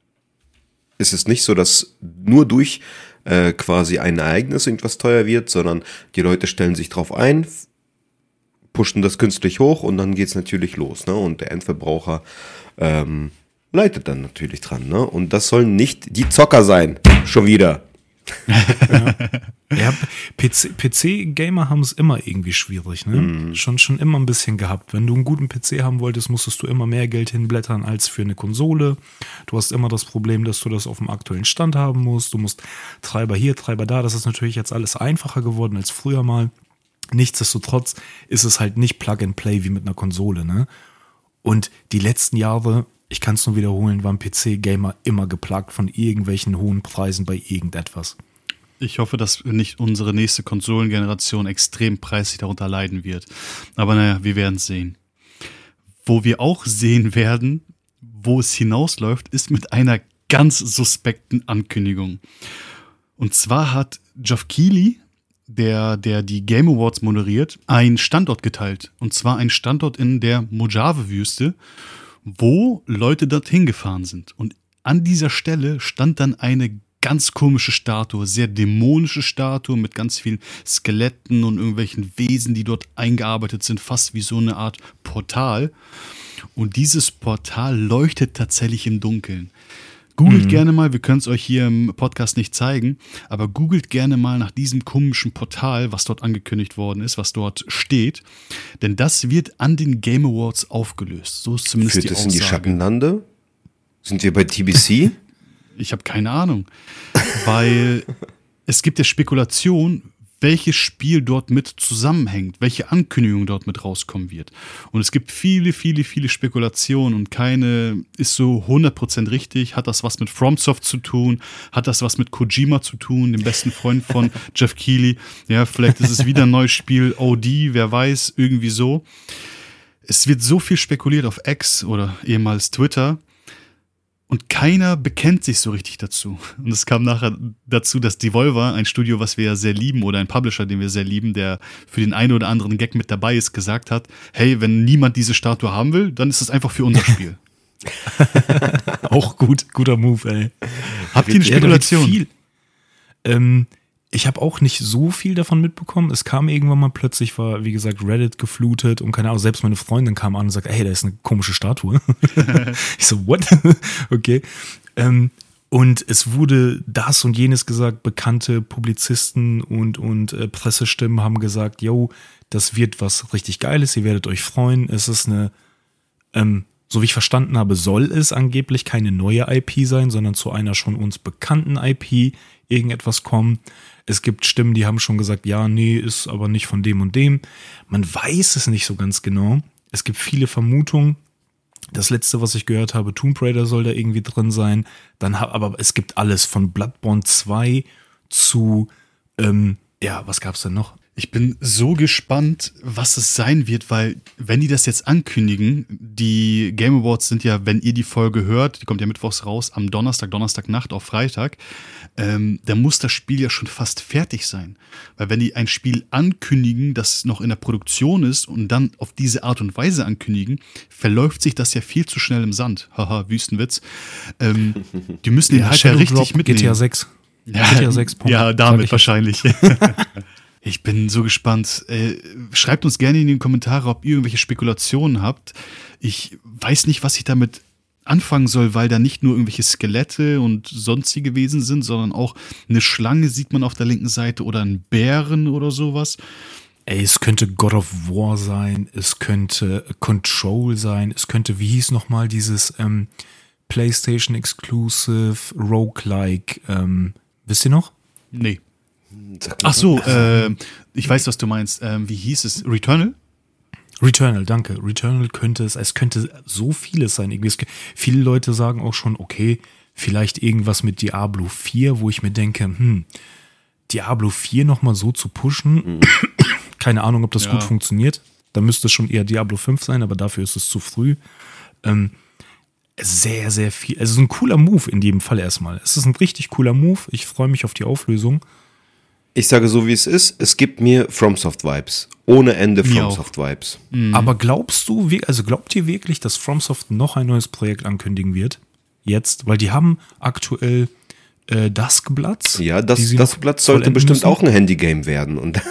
ist es nicht so, dass nur durch äh, quasi ein Ereignis irgendwas teuer wird, sondern die Leute stellen sich drauf ein, pushen das künstlich hoch und dann geht's natürlich los, ne? Und der Endverbraucher ähm, leidet dann natürlich dran, ne? Und das sollen nicht die Zocker sein, schon wieder. Ja. Ja, P C-Gamer haben es immer irgendwie schwierig, ne? Mhm. Schon, schon immer ein bisschen gehabt. Wenn du einen guten P C haben wolltest, musstest du immer mehr Geld hinblättern als für eine Konsole. Du hast immer das Problem, dass du das auf dem aktuellen Stand haben musst. Du musst Treiber hier, Treiber da. Das ist natürlich jetzt alles einfacher geworden als früher mal. Nichtsdestotrotz ist es halt nicht Plug and Play wie mit einer Konsole, ne? Und die letzten Jahre, ich kann es nur wiederholen, waren P C-Gamer immer geplagt von irgendwelchen hohen Preisen bei irgendetwas. Ich hoffe, dass nicht unsere nächste Konsolengeneration extrem preislich darunter leiden wird. Aber naja, wir werden es sehen. Wo wir auch sehen werden, wo es hinausläuft, ist mit einer ganz suspekten Ankündigung. Und zwar hat Geoff Keighley, der, der die Game Awards moderiert, einen Standort geteilt. Und zwar einen Standort in der Mojave-Wüste, wo Leute dorthin gefahren sind. Und an dieser Stelle stand dann eine ganz komische Statue, sehr dämonische Statue mit ganz vielen Skeletten und irgendwelchen Wesen, die dort eingearbeitet sind, fast wie so eine Art Portal. Und dieses Portal leuchtet tatsächlich im Dunkeln. Googelt mhm. gerne mal, wir können es euch hier im Podcast nicht zeigen, aber googelt gerne mal nach diesem komischen Portal, was dort angekündigt worden ist, was dort steht. Denn das wird an den Game Awards aufgelöst. So ist zumindest Führt die das Aussage. in die Schattenlande? Sind wir bei T B C? Ich habe keine Ahnung, weil es gibt ja Spekulation, welches Spiel dort mit zusammenhängt, welche Ankündigung dort mit rauskommen wird. Und es gibt viele, viele, viele Spekulationen und keine ist so hundert Prozent richtig. Hat das was mit FromSoft zu tun? Hat das was mit Kojima zu tun, dem besten Freund von Geoff Keighley? Ja, vielleicht ist es wieder ein neues Spiel, O D, wer weiß, irgendwie so. Es wird so viel spekuliert auf X oder ehemals Twitter. Und keiner bekennt sich so richtig dazu. Und es kam nachher dazu, dass Devolver, ein Studio, was wir ja sehr lieben, oder ein Publisher, den wir sehr lieben, der für den einen oder anderen Gag mit dabei ist, gesagt hat, hey, wenn niemand diese Statue haben will, dann ist es einfach für unser Spiel. Auch gut, guter Move, ey. Habt ihr eine Spekulation? Viel. Ähm, ich habe auch nicht so viel davon mitbekommen. Es kam irgendwann mal plötzlich, war wie gesagt Reddit geflutet und keine Ahnung, selbst meine Freundin kam an und sagte, hey, da ist eine komische Statue. Ich so, what? Okay. Ähm, Und es wurde das und jenes gesagt, bekannte Publizisten und, und äh, Pressestimmen haben gesagt, yo, das wird was richtig Geiles, ihr werdet euch freuen. Es ist eine, ähm, so wie ich verstanden habe, soll es angeblich keine neue I P sein, sondern zu einer schon uns bekannten I P irgendetwas kommen. Es gibt Stimmen, die haben schon gesagt, ja, nee, ist aber nicht von dem und dem. Man weiß es nicht so ganz genau. Es gibt viele Vermutungen. Das letzte, was ich gehört habe, Tomb Raider soll da irgendwie drin sein. Dann hab, aber es gibt alles von Bloodborne zwei zu, ähm, ja, was gab's denn noch? Ich bin so gespannt, was es sein wird, weil wenn die das jetzt ankündigen, die Game Awards sind ja, wenn ihr die Folge hört, die kommt ja mittwochs raus, am Donnerstag, Donnerstagnacht auf Freitag, ähm, dann muss das Spiel ja schon fast fertig sein. Weil wenn die ein Spiel ankündigen, das noch in der Produktion ist und dann auf diese Art und Weise ankündigen, verläuft sich das ja viel zu schnell im Sand. Haha, Wüstenwitz. Ähm, die müssen den halt ja richtig mitnehmen. G T A sechs. Ja, G T A sechs. Punkt. Ja, damit wahrscheinlich. Ich bin so gespannt. Äh, schreibt uns gerne in die Kommentare, ob ihr irgendwelche Spekulationen habt. Ich weiß nicht, was ich damit anfangen soll, weil da nicht nur irgendwelche Skelette und sonstige Wesen sind, sondern auch eine Schlange sieht man auf der linken Seite oder einen Bären oder sowas. Ey, es könnte God of War sein, es könnte Control sein, es könnte, wie hieß nochmal dieses ähm, PlayStation Exclusive Roguelike, ähm, wisst ihr noch? Nee. Ach so, äh, ich weiß, was du meinst. Ähm, wie hieß es? Returnal? Returnal, danke. Returnal könnte es, es könnte so vieles sein. Irgendwie, es, viele Leute sagen auch schon, okay, vielleicht irgendwas mit Diablo vier, wo ich mir denke, hm, Diablo vier nochmal so zu pushen, mhm. keine Ahnung, ob das ja. gut funktioniert. Da müsste es schon eher Diablo fünf sein, aber dafür ist es zu früh. Ähm, sehr, sehr viel. Also es ist ein cooler Move in jedem Fall erstmal. Es ist ein richtig cooler Move. Ich freue mich auf die Auflösung. Ich sage so, wie es ist. Es gibt mir FromSoft-Vibes. Ohne Ende FromSoft-Vibes. Mhm. Aber glaubst du, also glaubt ihr wirklich, dass FromSoft noch ein neues Projekt ankündigen wird? Jetzt? Weil die haben aktuell äh, Duskbloods. Ja, das, Duskbloods sollte bestimmt müssen. Auch ein Handygame werden. Und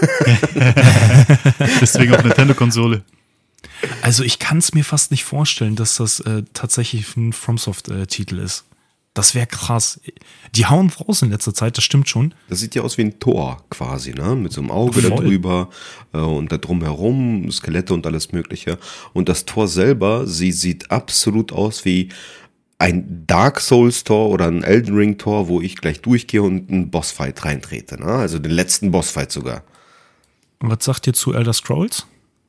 deswegen auf Nintendo-Konsole. Also ich kann es mir fast nicht vorstellen, dass das äh, tatsächlich ein FromSoft-Titel äh, ist. Das wäre krass. Die hauen raus in letzter Zeit, das stimmt schon. Das sieht ja aus wie ein Tor quasi, ne? Mit so einem Auge Voll. Da drüber äh, und da drumherum, Skelette und alles Mögliche. Und das Tor selber, sie sieht absolut aus wie ein Dark Souls Tor oder ein Elden Ring Tor, wo ich gleich durchgehe und einen Bossfight reintrete, ne? Also den letzten Bossfight sogar. Und was sagt ihr zu Elder Scrolls?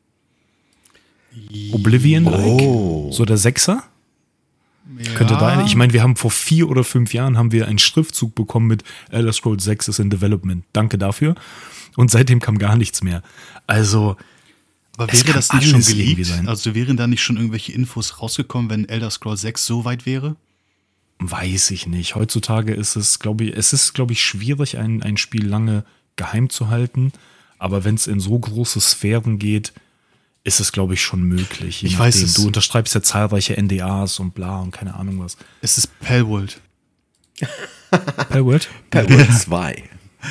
Oblivion-like? Oh. So der Sechser? Ja. Könnte da, ich meine, wir haben vor vier oder fünf Jahren haben wir einen Schriftzug bekommen mit Elder Scrolls sechs ist in Development. Danke dafür. Und seitdem kam gar nichts mehr. Also, aber wäre das nicht schon geleakt? Also wären da nicht schon irgendwelche Infos rausgekommen, wenn Elder Scrolls sechs so weit wäre? Weiß ich nicht. Heutzutage ist es, glaube ich, es ist, glaube ich, schwierig, ein, ein Spiel lange geheim zu halten. Aber wenn es in so große Sphären geht, ist es, glaube ich, schon möglich. Ich weiß es. Du unterschreibst ja zahlreiche N D As und bla und keine Ahnung was. Es ist Palworld. Palworld? Palworld zwei.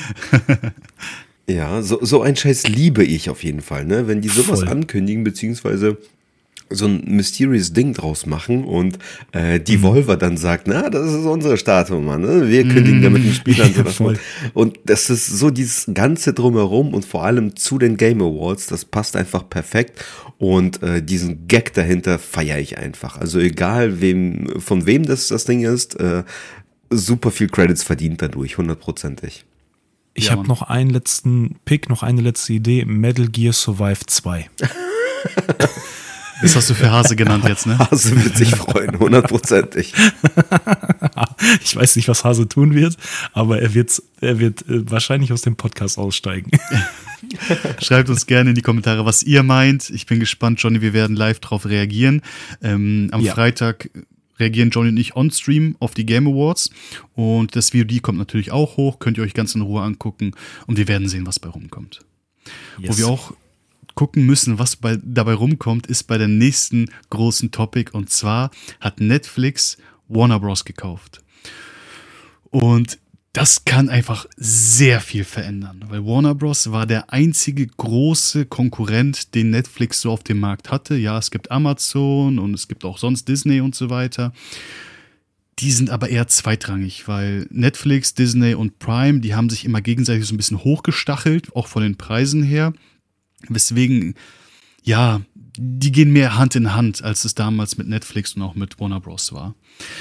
Ja, so, so ein Scheiß liebe ich auf jeden Fall, ne? Wenn die sowas Voll. ankündigen, beziehungsweise so ein mysterious Ding draus machen und äh, Devolver dann sagt, na, das ist unsere Statue, Mann, ne? Wir kündigen damit den Spielern so davon. Und das ist so dieses Ganze drumherum und vor allem zu den Game Awards, das passt einfach perfekt und äh, diesen Gag dahinter feiere ich einfach. Also egal, wem von wem das das Ding ist, äh, super viel Credits verdient dadurch, hundertprozentig. Ich ja, habe noch einen letzten Pick, noch eine letzte Idee, Metal Gear Survive zwei. Das hast du für Hase genannt jetzt, ne? Hase wird sich freuen, hundertprozentig. Ich weiß nicht, was Hase tun wird, aber er wird, er wird äh, wahrscheinlich aus dem Podcast aussteigen. Schreibt uns gerne in die Kommentare, was ihr meint. Ich bin gespannt, Johnny, wir werden live drauf reagieren. Ähm, am ja. Freitag reagieren Johnny und ich on-stream auf die Game Awards und das V O D kommt natürlich auch hoch, könnt ihr euch ganz in Ruhe angucken und wir werden sehen, was bei rumkommt. Yes. Wo wir auch gucken müssen, was bei, dabei rumkommt, ist bei dem nächsten großen Topic und zwar hat Netflix Warner Bros. Gekauft. Und das kann einfach sehr viel verändern, weil Warner Bros. War der einzige große Konkurrent, den Netflix so auf dem Markt hatte. Ja, es gibt Amazon und es gibt auch sonst Disney und so weiter. Die sind aber eher zweitrangig, weil Netflix, Disney und Prime, die haben sich immer gegenseitig so ein bisschen hochgestachelt, auch von den Preisen her. Weswegen, ja, die gehen mehr Hand in Hand, als es damals mit Netflix und auch mit Warner Bros. War.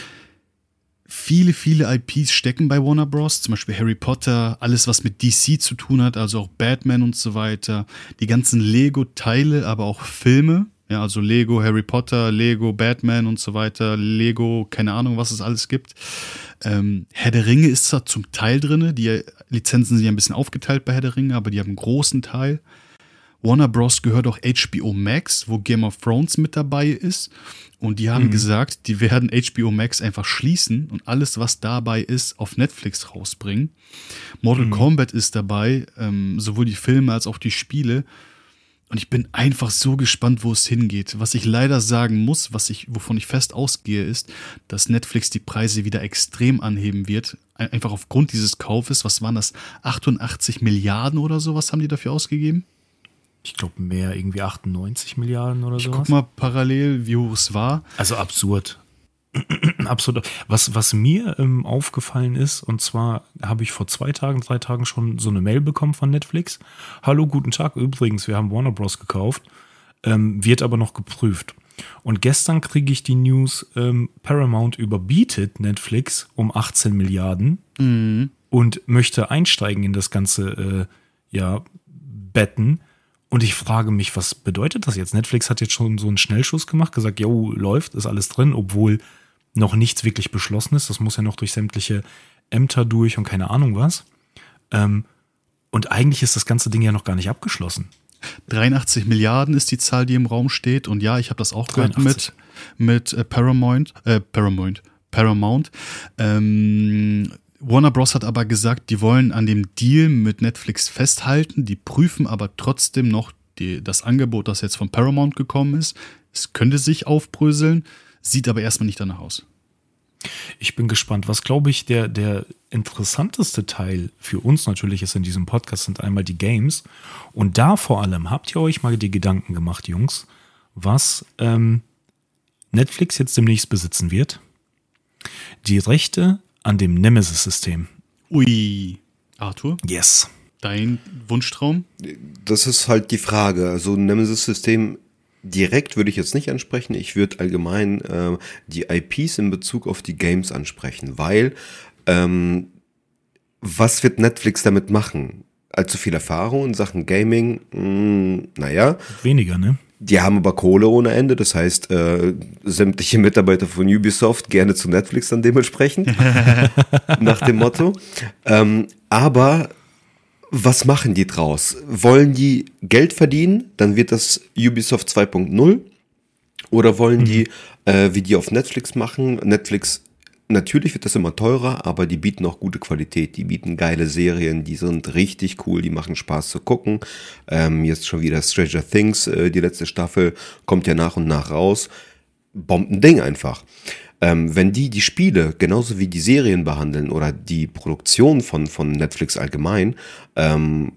Viele, viele I Ps stecken bei Warner Bros., zum Beispiel Harry Potter, alles, was mit D C zu tun hat, also auch Batman und so weiter. Die ganzen Lego-Teile, aber auch Filme. Ja, also Lego, Harry Potter, Lego, Batman und so weiter, Lego, keine Ahnung, was es alles gibt. Ähm, Herr der Ringe ist da zum Teil drin, die Lizenzen sind ja ein bisschen aufgeteilt bei Herr der Ringe, aber die haben einen großen Teil. Warner Bros. Gehört auch H B O Max, wo Game of Thrones mit dabei ist. Und die haben mhm. gesagt, die werden H B O Max einfach schließen und alles, was dabei ist, auf Netflix rausbringen. Mortal mhm. Kombat ist dabei, ähm, sowohl die Filme als auch die Spiele. Und ich bin einfach so gespannt, wo es hingeht. Was ich leider sagen muss, was ich, wovon ich fest ausgehe, ist, dass Netflix die Preise wieder extrem anheben wird. Einfach aufgrund dieses Kaufes. Was waren das? achtundachtzig Milliarden oder so? Was haben die dafür ausgegeben? Ich glaube mehr, irgendwie achtundneunzig Milliarden oder so. Ich guck mal parallel, wie hoch es war. Also absurd. Absurd. Was, was mir ähm, aufgefallen ist, und zwar habe ich vor zwei Tagen, drei Tagen schon so eine Mail bekommen von Netflix. Hallo, guten Tag, übrigens, wir haben Warner Bros. Gekauft, ähm, wird aber noch geprüft. Und gestern kriege ich die News, ähm, Paramount überbietet Netflix um achtzehn Milliarden mhm. und möchte einsteigen in das ganze äh, ja, Betten. Und ich frage mich, was bedeutet das jetzt? Netflix hat jetzt schon so einen Schnellschuss gemacht, gesagt, jo, läuft, ist alles drin, obwohl noch nichts wirklich beschlossen ist. Das muss ja noch durch sämtliche Ämter durch und keine Ahnung was. Ähm, und eigentlich ist das ganze Ding ja noch gar nicht abgeschlossen. dreiundachtzig Milliarden ist die Zahl, die im Raum steht. Und ja, ich habe das auch gehört mit, mit äh, Paramount. Äh, Paramount. Paramount. Ähm, Warner Bros. Hat aber gesagt, die wollen an dem Deal mit Netflix festhalten. Die prüfen aber trotzdem noch die, das Angebot, das jetzt von Paramount gekommen ist. Es könnte sich aufbröseln, sieht aber erstmal nicht danach aus. Ich bin gespannt. Was, glaube ich, der, der interessanteste Teil für uns natürlich ist in diesem Podcast, sind einmal die Games. Und da vor allem, habt ihr euch mal die Gedanken gemacht, Jungs, was ähm, Netflix jetzt demnächst besitzen wird? Die Rechte an dem Nemesis-System. Ui. Arthur? Yes. Dein Wunschtraum? Das ist halt die Frage. Also ein Nemesis-System direkt würde ich jetzt nicht ansprechen. Ich würde allgemein äh, die I Ps in Bezug auf die Games ansprechen, weil ähm, was wird Netflix damit machen? Allzu viel Erfahrung in Sachen Gaming? Mh, naja. Weniger, ne? Die haben aber Kohle ohne Ende, das heißt, äh, sämtliche Mitarbeiter von Ubisoft gerne zu Netflix dann dementsprechend, nach dem Motto. Ähm, aber was machen die draus? Wollen die Geld verdienen? Dann wird das Ubisoft zwei Punkt null. Oder wollen mhm. die, äh, wie die auf Netflix machen, Netflix, natürlich wird das immer teurer, aber die bieten auch gute Qualität. Die bieten geile Serien, die sind richtig cool, die machen Spaß zu gucken. Ähm, jetzt schon wieder Stranger Things, äh, die letzte Staffel kommt ja nach und nach raus. Bombending einfach. Ähm, wenn die die Spiele genauso wie die Serien behandeln oder die Produktion von, von Netflix allgemein, ähm,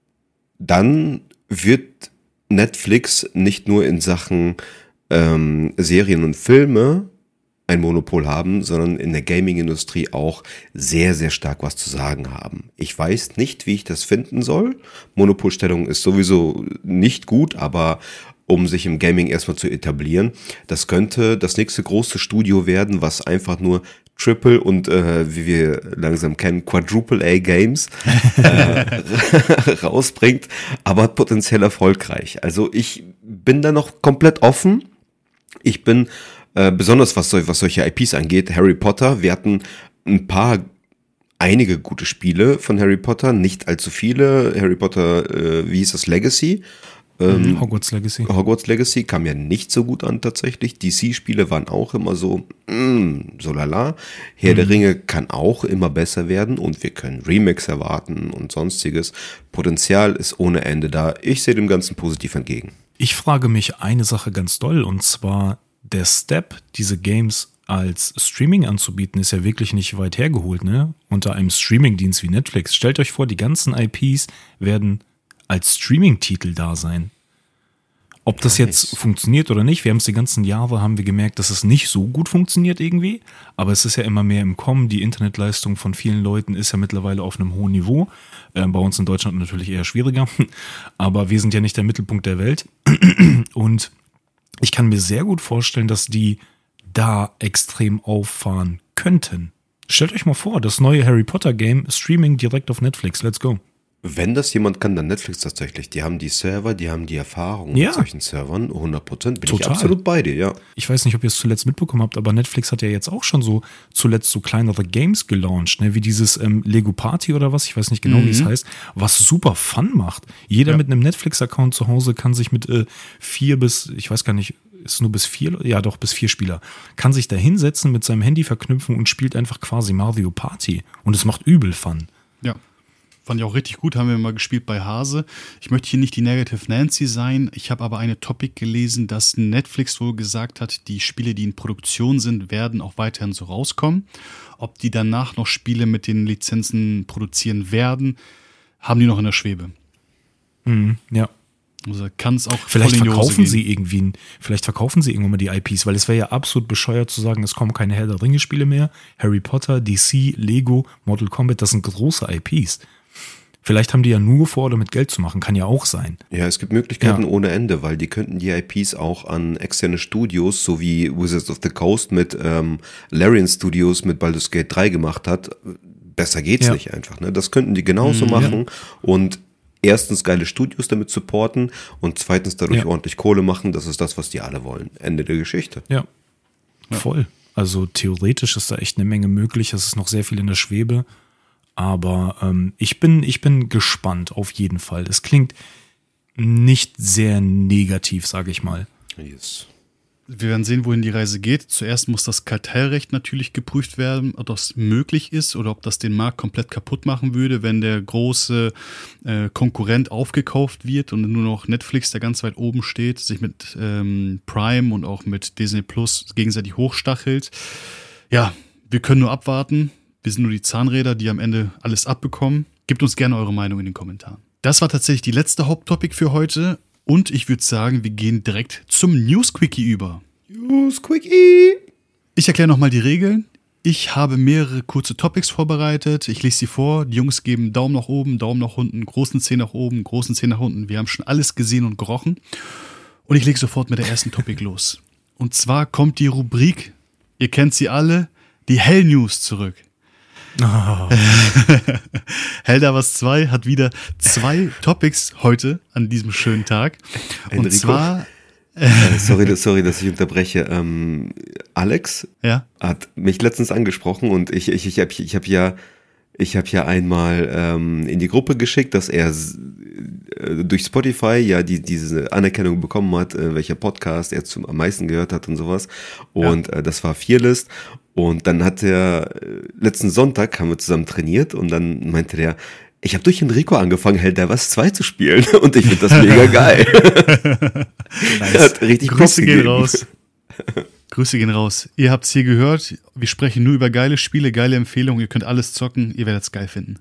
dann wird Netflix nicht nur in Sachen ähm, Serien und Filme ein Monopol haben, sondern in der Gaming-Industrie auch sehr, sehr stark was zu sagen haben. Ich weiß nicht, wie ich das finden soll. Monopolstellung ist sowieso nicht gut, aber um sich im Gaming erstmal zu etablieren, das könnte das nächste große Studio werden, was einfach nur Triple und, äh, wie wir langsam kennen, Quadruple A Games äh, rausbringt, aber potenziell erfolgreich. Also ich bin da noch komplett offen. Ich bin Äh, besonders was, was solche I Ps angeht, Harry Potter, wir hatten ein paar, einige gute Spiele von Harry Potter, nicht allzu viele. Harry Potter, äh, wie hieß das, Legacy? Ähm, Hogwarts Legacy. Hogwarts Legacy kam ja nicht so gut an tatsächlich. D C-Spiele waren auch immer so, mm, so lala. Herr mhm. der Ringe kann auch immer besser werden und wir können Remakes erwarten und sonstiges. Potenzial ist ohne Ende da. Ich sehe dem Ganzen positiv entgegen. Ich frage mich eine Sache ganz doll, und zwar der Step, diese Games als Streaming anzubieten, ist ja wirklich nicht weit hergeholt, ne? Unter einem Streaming-Dienst wie Netflix. Stellt euch vor, die ganzen I Ps werden als Streaming-Titel da sein. Ob das Nice. jetzt funktioniert oder nicht, wir haben es die ganzen Jahre, haben wir gemerkt, dass es nicht so gut funktioniert irgendwie, aber es ist ja immer mehr im Kommen, die Internetleistung von vielen Leuten ist ja mittlerweile auf einem hohen Niveau, äh, bei uns in Deutschland natürlich eher schwieriger, aber wir sind ja nicht der Mittelpunkt der Welt und ich kann mir sehr gut vorstellen, dass die da extrem auffahren könnten. Stellt euch mal vor, das neue Harry Potter Game Streaming direkt auf Netflix, let's go. Wenn das jemand kann, dann Netflix tatsächlich. Die haben die Server, die haben die Erfahrung Ja. mit solchen Servern, hundert Prozent. Bin ich Total. absolut bei dir, ja. Ich weiß nicht, ob ihr es zuletzt mitbekommen habt, aber Netflix hat ja jetzt auch schon so zuletzt so kleinere Games gelauncht, ne? Wie dieses ähm, Lego Party oder was, ich weiß nicht genau, Mhm. wie es heißt, was super Fun macht. Jeder Ja. mit einem Netflix-Account zu Hause kann sich mit äh, vier bis, ich weiß gar nicht, ist nur bis vier, ja doch, bis vier Spieler, kann sich da hinsetzen, mit seinem Handy verknüpfen und spielt einfach quasi Mario Party. Und es macht übel Fun. Ja. Fand ich auch richtig gut, haben wir mal gespielt bei Hase. Ich möchte hier nicht die Negative Nancy sein. Ich habe aber eine Topic gelesen, dass Netflix wohl gesagt hat, die Spiele, die in Produktion sind, werden auch weiterhin so rauskommen. Ob die danach noch Spiele mit den Lizenzen produzieren werden, haben die noch in der Schwebe. Mhm, ja. Also kann es auch Vielleicht voll in die Hose verkaufen gehen. sie irgendwie, ein- vielleicht verkaufen sie irgendwann mal die I Ps, weil es wäre ja absolut bescheuert zu sagen, es kommen keine Herr der Ringe-Spiele mehr. Harry Potter, D C, Lego, Mortal Kombat, das sind große I Ps. Vielleicht haben die ja nur vor, damit Geld zu machen, kann ja auch sein. Ja, es gibt Möglichkeiten Ja. ohne Ende, weil die könnten die I Ps auch an externe Studios, so wie Wizards of the Coast mit ähm, Larian Studios mit Baldur's Gate drei gemacht hat. Besser geht's Ja. nicht einfach. Ne? Das könnten die genauso Mhm, machen und erstens geile Studios damit supporten und zweitens dadurch Ja. ordentlich Kohle machen. Das ist das, was die alle wollen. Ende der Geschichte. Ja, voll. Also theoretisch ist da echt eine Menge möglich. Es ist noch sehr viel in der Schwebe. Aber ähm, ich bin, ich bin gespannt auf jeden Fall. Es klingt nicht sehr negativ, sage ich mal. Yes. Wir werden sehen, wohin die Reise geht. Zuerst muss das Kartellrecht natürlich geprüft werden, ob das möglich ist oder ob das den Markt komplett kaputt machen würde, wenn der große äh, Konkurrent aufgekauft wird und nur noch Netflix, der ganz weit oben steht, sich mit ähm, Prime und auch mit Disney Plus gegenseitig hochstachelt. Ja, wir können nur abwarten. Wir sind nur die Zahnräder, die am Ende alles abbekommen. Gebt uns gerne eure Meinung in den Kommentaren. Das war tatsächlich die letzte Haupttopic für heute. Und ich würde sagen, wir gehen direkt zum News-Quickie über. News Quickie. Ich erkläre nochmal die Regeln. Ich habe mehrere kurze Topics vorbereitet. Ich lese sie vor. Die Jungs geben Daumen nach oben, Daumen nach unten, großen Zeh nach oben, großen Zeh nach unten. Wir haben schon alles gesehen und gerochen. Und ich lege sofort mit der ersten Topic los. Und zwar kommt die Rubrik, ihr kennt sie alle, die Hell News zurück. Oh. Helldivers zwei hat wieder zwei Topics heute an diesem schönen Tag. Und Enrico? zwar, Äh, sorry, sorry, dass ich unterbreche. Ähm, Alex ja, hat mich letztens angesprochen und ich, ich, ich habe ich hab ja, ich hab ja einmal ähm, in die Gruppe geschickt, dass er s- äh, durch Spotify ja die, diese Anerkennung bekommen hat, äh, welcher Podcast er zum, am meisten gehört hat und sowas. Und äh, das war Fearless. Und dann hat er, äh, letzten Sonntag haben wir zusammen trainiert und dann meinte der, ich habe durch Enrico angefangen, Helldivers zwei zu spielen und ich finde das mega geil. Er hat richtig Props Grüße gehen gegeben. raus. Grüße gehen raus. Ihr habt es hier gehört. Wir sprechen nur über geile Spiele, geile Empfehlungen. Ihr könnt alles zocken. Ihr werdet es geil finden.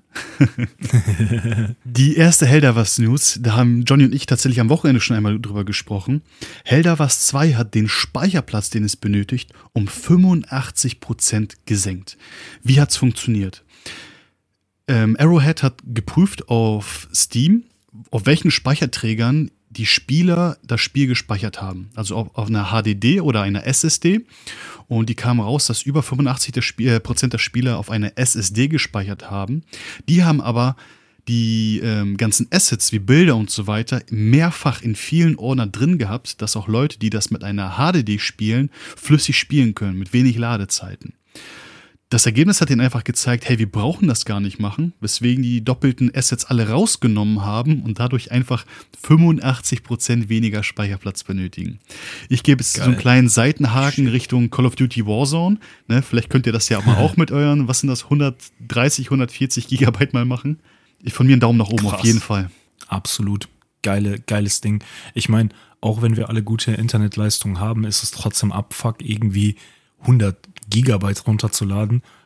Die erste Helldivers News, da haben Johnny und ich tatsächlich am Wochenende schon einmal drüber gesprochen. Helldivers zwei hat den Speicherplatz, den es benötigt, um fünfundachtzig Prozent gesenkt. Wie hat es funktioniert? Ähm, Arrowhead hat geprüft auf Steam, auf welchen Speicherträgern die Spieler das Spiel gespeichert haben. Also auf, auf einer H D D oder einer S S D. Und die kam raus, dass über fünfundachtzig der Spie- äh, Prozent der Spieler auf einer S S D gespeichert haben. Die haben aber die ähm, ganzen Assets wie Bilder und so weiter mehrfach in vielen Ordnern drin gehabt, dass auch Leute, die das mit einer H D D spielen, flüssig spielen können, mit wenig Ladezeiten. Das Ergebnis hat ihnen einfach gezeigt, hey, wir brauchen das gar nicht machen, weswegen die doppelten Assets alle rausgenommen haben und dadurch einfach fünfundachtzig Prozent weniger Speicherplatz benötigen. Ich gebe jetzt so einen kleinen Seitenhaken Richtung Call of Duty Warzone. Ne, vielleicht könnt ihr das ja aber auch mit euren, was sind das, hundertdreißig, hundertvierzig Gigabyte mal machen. Ich von mir einen Daumen nach oben Krass. auf jeden Fall. Absolut. Geile, geiles Ding. Ich meine, auch wenn wir alle gute Internetleistung haben, ist es trotzdem Abfuck, irgendwie hundert Gigabyte runterzuladen,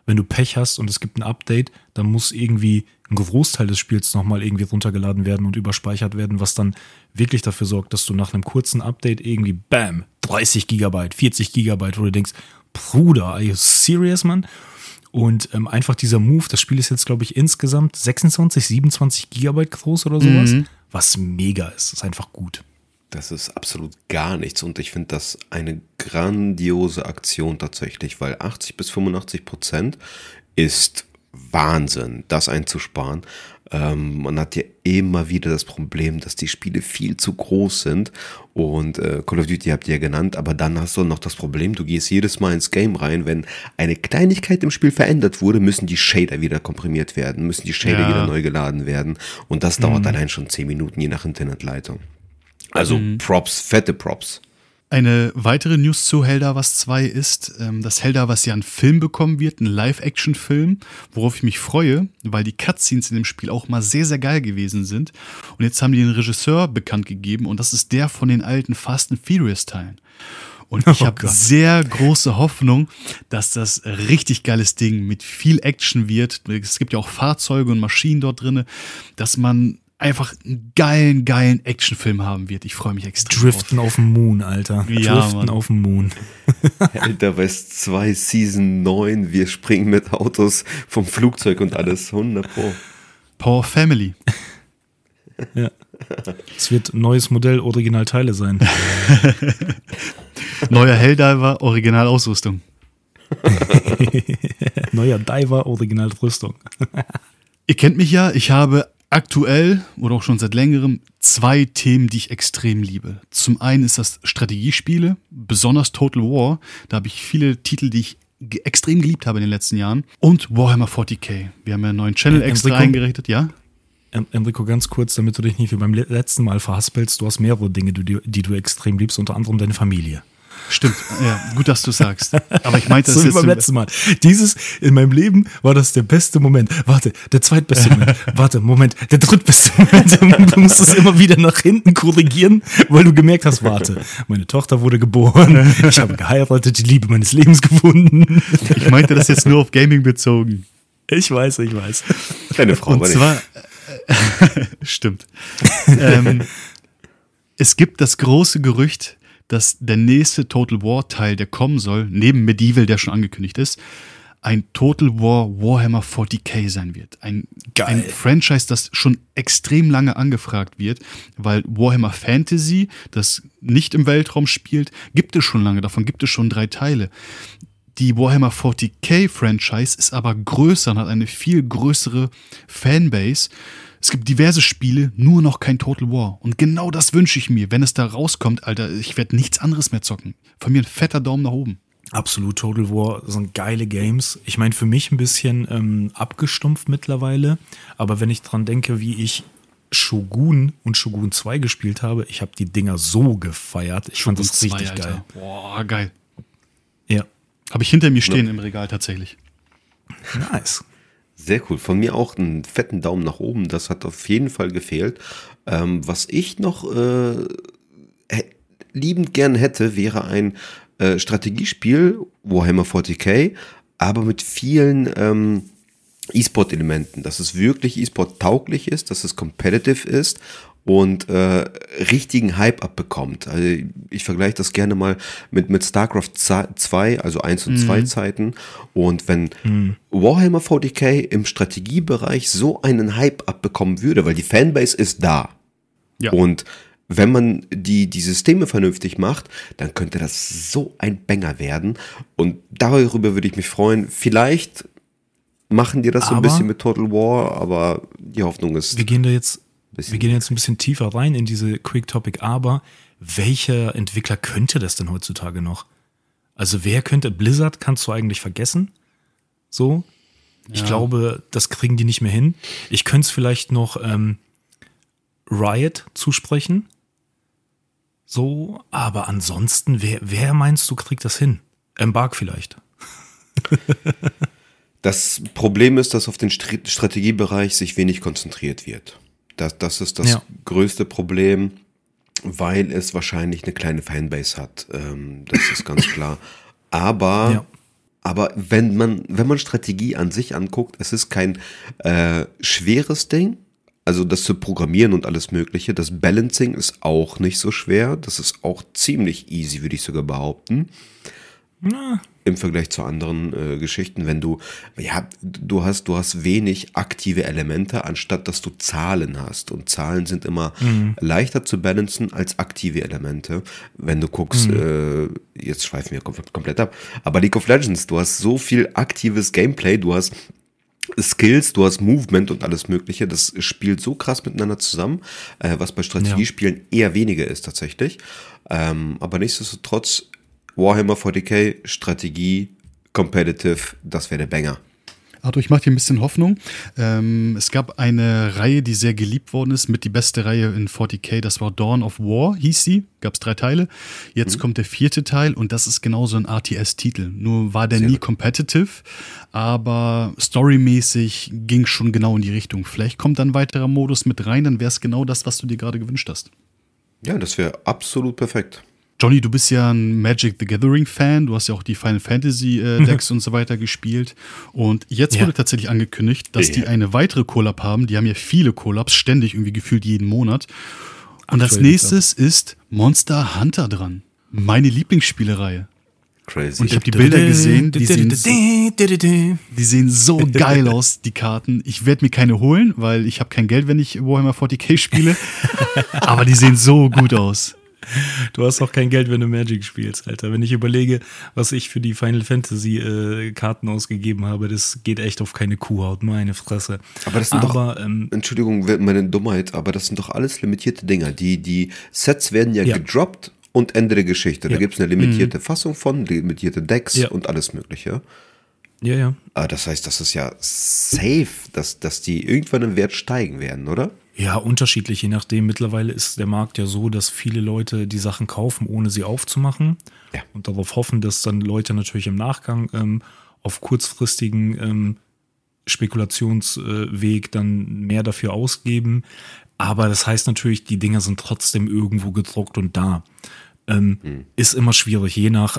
wenn du Pech hast und es gibt ein Update, dann muss irgendwie ein Großteil des Spiels nochmal irgendwie runtergeladen werden und überspeichert werden, was dann wirklich dafür sorgt, dass du nach einem kurzen Update irgendwie, bam, dreißig Gigabyte, vierzig Gigabyte, wo du denkst, Bruder, are you serious, Mann? Und ähm, einfach dieser Move, das Spiel ist jetzt, glaube ich, insgesamt sechsundzwanzig, siebenundzwanzig Gigabyte groß oder sowas, Mhm. was mega ist. Ist einfach gut. Das ist absolut gar nichts und ich finde das eine grandiose Aktion tatsächlich, weil achtzig bis fünfundachtzig Prozent ist Wahnsinn, das einzusparen. Ähm, man hat ja immer wieder das Problem, dass die Spiele viel zu groß sind und äh, Call of Duty habt ihr ja genannt, aber dann hast du noch das Problem, du gehst jedes Mal ins Game rein, wenn eine Kleinigkeit im Spiel verändert wurde, müssen die Shader wieder komprimiert werden, müssen die Shader Ja. wieder neu geladen werden und das dauert allein schon zehn Minuten, je nach Internetleitung. Also Props, fette Props. Eine weitere News zu Helldivers zwei ist, ähm, dass Helldivers ja einen Film bekommen wird, einen Live-Action-Film, worauf ich mich freue, weil die Cutscenes in dem Spiel auch mal sehr, sehr geil gewesen sind. Und jetzt haben die den Regisseur bekannt gegeben und das ist der von den alten Fast and Furious-Teilen. Und ich Oh habe Gott. sehr große Hoffnung, dass das richtig geiles Ding mit viel Action wird. Es gibt ja auch Fahrzeuge und Maschinen dort drin, dass man einfach einen geilen, geilen Actionfilm haben wird. Ich freue mich extrem Driften drauf. auf dem Moon, Alter. Ja, Driften Mann. auf dem Moon. Helter West zwei Season neun, wir springen mit Autos vom Flugzeug und alles, hundert Pro. Power Family. Ja. Es wird ein neues Modell Originalteile sein. Neuer Helldiver, Originalausrüstung. Neuer Diver, Originalrüstung. Ihr kennt mich ja, ich habe aktuell oder auch schon seit längerem zwei Themen, die ich extrem liebe. Zum einen ist das Strategiespiele, besonders Total War. Da habe ich viele Titel, die ich ge- extrem geliebt habe in den letzten Jahren. Und Warhammer vierzig K. Wir haben ja einen neuen Channel Äh, extra Enrico? eingerichtet, ja? En- Enrico, ganz kurz, damit du dich nicht wie beim le- letzten Mal verhaspelst. Du hast mehrere Dinge, die, die du extrem liebst, unter anderem deine Familie. Stimmt, ja, gut, dass du sagst. Aber ich meinte das So wie jetzt beim im- letzten Mal. Dieses, in meinem Leben war das der beste Moment. Warte, der zweitbeste Moment. Warte, Moment, der drittbeste Moment. Du musst es immer wieder nach hinten korrigieren, weil du gemerkt hast, warte, meine Tochter wurde geboren, ich habe geheiratet, die Liebe meines Lebens gefunden. Ich meinte das jetzt nur auf Gaming bezogen. Ich weiß, ich weiß. Deine Frau Und war zwar, äh, stimmt. ähm, es gibt das große Gerücht, dass der nächste Total War Teil, der kommen soll, neben Medieval, der schon angekündigt ist, ein Total War Warhammer vierzig K sein wird. Ein, Geil. ein Franchise, das schon extrem lange angefragt wird, weil Warhammer Fantasy, das nicht im Weltraum spielt, gibt es schon lange. Davon gibt es schon drei Teile. Die Warhammer vierzig K Franchise ist aber größer und hat eine viel größere Fanbase. Es gibt diverse Spiele, nur noch kein Total War. Und genau das wünsche ich mir. Wenn es da rauskommt, Alter, ich werde nichts anderes mehr zocken. Von mir ein fetter Daumen nach oben. Absolut, Total War sind geile Games. Ich meine, für mich ein bisschen ähm, abgestumpft mittlerweile. Aber wenn ich dran denke, wie ich Shogun und Shogun zwei gespielt habe, ich habe die Dinger so gefeiert. Ich fand das Zwei, richtig Alter. geil. Boah, geil. Ja, Habe ich hinter mir stehen im Regal tatsächlich. nice. Sehr cool. Von mir auch einen fetten Daumen nach oben. Das hat auf jeden Fall gefehlt. Ähm, was ich noch äh, hä- liebend gern hätte, wäre ein äh, Strategiespiel, Warhammer vierzig K, aber mit vielen ähm, E-Sport-Elementen. Dass es wirklich E-Sport-tauglich ist, dass es competitive ist und äh, richtigen Hype abbekommt. Also ich vergleiche das gerne mal mit, mit StarCraft zwei, also eins und zwei Zeiten. Und wenn Warhammer vierzig K im Strategiebereich so einen Hype abbekommen würde, weil die Fanbase ist da. Ja. Und wenn man die, die Systeme vernünftig macht, dann könnte das so ein Banger werden. Und darüber würde ich mich freuen. Vielleicht machen die das so ein Aber- bisschen mit Total War, aber die Hoffnung ist... Wir gehen da jetzt, Bisschen. wir gehen jetzt ein bisschen tiefer rein in diese Quick Topic, aber welcher Entwickler könnte das denn heutzutage noch? Also wer könnte, Blizzard kannst du eigentlich vergessen? So. Ich Ja. glaube, das kriegen die nicht mehr hin. Ich könnte es vielleicht noch ähm, Riot zusprechen. So, aber ansonsten, wer, wer meinst du, kriegt das hin? Embark vielleicht. Das Problem ist, dass auf den Str- Strategiebereich sich wenig konzentriert wird. Das, das ist das Ja. größte Problem, weil es wahrscheinlich eine kleine Fanbase hat. Ähm, das ist ganz klar. Aber Ja. Aber wenn man, wenn man Strategie an sich anguckt, es ist kein äh, schweres Ding. Also das zu programmieren und alles Mögliche. Das Balancing ist auch nicht so schwer. Das ist auch ziemlich easy, würde ich sogar behaupten. Na. Im Vergleich zu anderen äh, Geschichten, wenn du, ja, du hast, du hast wenig aktive Elemente, anstatt dass du Zahlen hast. Und Zahlen sind immer mhm. leichter zu balancen als aktive Elemente. Wenn du guckst, mhm. äh, jetzt schweifen wir kom- komplett ab, aber League of Legends, du hast so viel aktives Gameplay, du hast Skills, du hast Movement und alles Mögliche, das spielt so krass miteinander zusammen, äh, was bei Strategiespielen ja. eher weniger ist tatsächlich. Ähm, aber nichtsdestotrotz, Warhammer forty K, Strategie, Competitive, das wäre der Banger. Arthur, ich mache dir ein bisschen Hoffnung. Ähm, es gab eine Reihe, die sehr geliebt worden ist, mit die beste Reihe in forty K, das war Dawn of War, hieß sie, gab es drei Teile. Jetzt mhm. kommt der vierte Teil und das ist genauso ein R T S-Titel. Nur war der sehr nie gut. competitive, aber storymäßig ging schon genau in die Richtung. Vielleicht kommt dann ein weiterer Modus mit rein, dann wäre es genau das, was du dir gerade gewünscht hast. Ja, das wäre absolut perfekt. Johnny, du bist ja ein Magic the Gathering-Fan, du hast ja auch die Final Fantasy-Decks mhm. und so weiter gespielt. Und jetzt wurde ja. tatsächlich angekündigt, dass ja. die eine weitere Collab haben. Die haben ja viele Collabs, ständig irgendwie gefühlt jeden Monat. Und als nächstes ist Monster Hunter dran. Meine Lieblingsspielereihe. Crazy. Und ich habe die Bilder gesehen, die sehen, so, die sehen so geil aus, die Karten. Ich werde mir keine holen, weil ich habe kein Geld, wenn ich Warhammer forty K spiele. Aber die sehen so gut aus. Du hast auch kein Geld, wenn du Magic spielst, Alter. Wenn ich überlege, was ich für die Final Fantasy äh, Karten ausgegeben habe, das geht echt auf keine Kuhhaut, meine Fresse. Aber das sind aber, doch, ähm, Entschuldigung, meine Dummheit, aber das sind doch alles limitierte Dinger. Die, die Sets werden ja, ja. gedroppt und Ende der Geschichte. Da ja. gibt es eine limitierte mhm. Fassung von, limitierte Decks ja. und alles Mögliche. Ja, ja. Aber das heißt, das ist ja safe, dass, dass die irgendwann im Wert steigen werden, oder? Ja, unterschiedlich, je nachdem. Mittlerweile ist der Markt ja so, dass viele Leute die Sachen kaufen, ohne sie aufzumachen. Ja. Und darauf hoffen, dass dann Leute natürlich im Nachgang ähm, auf kurzfristigen ähm, Spekulationsweg äh, dann mehr dafür ausgeben. Aber das heißt natürlich, die Dinger sind trotzdem irgendwo gedruckt und da. Ähm, hm. Ist immer schwierig, je nach,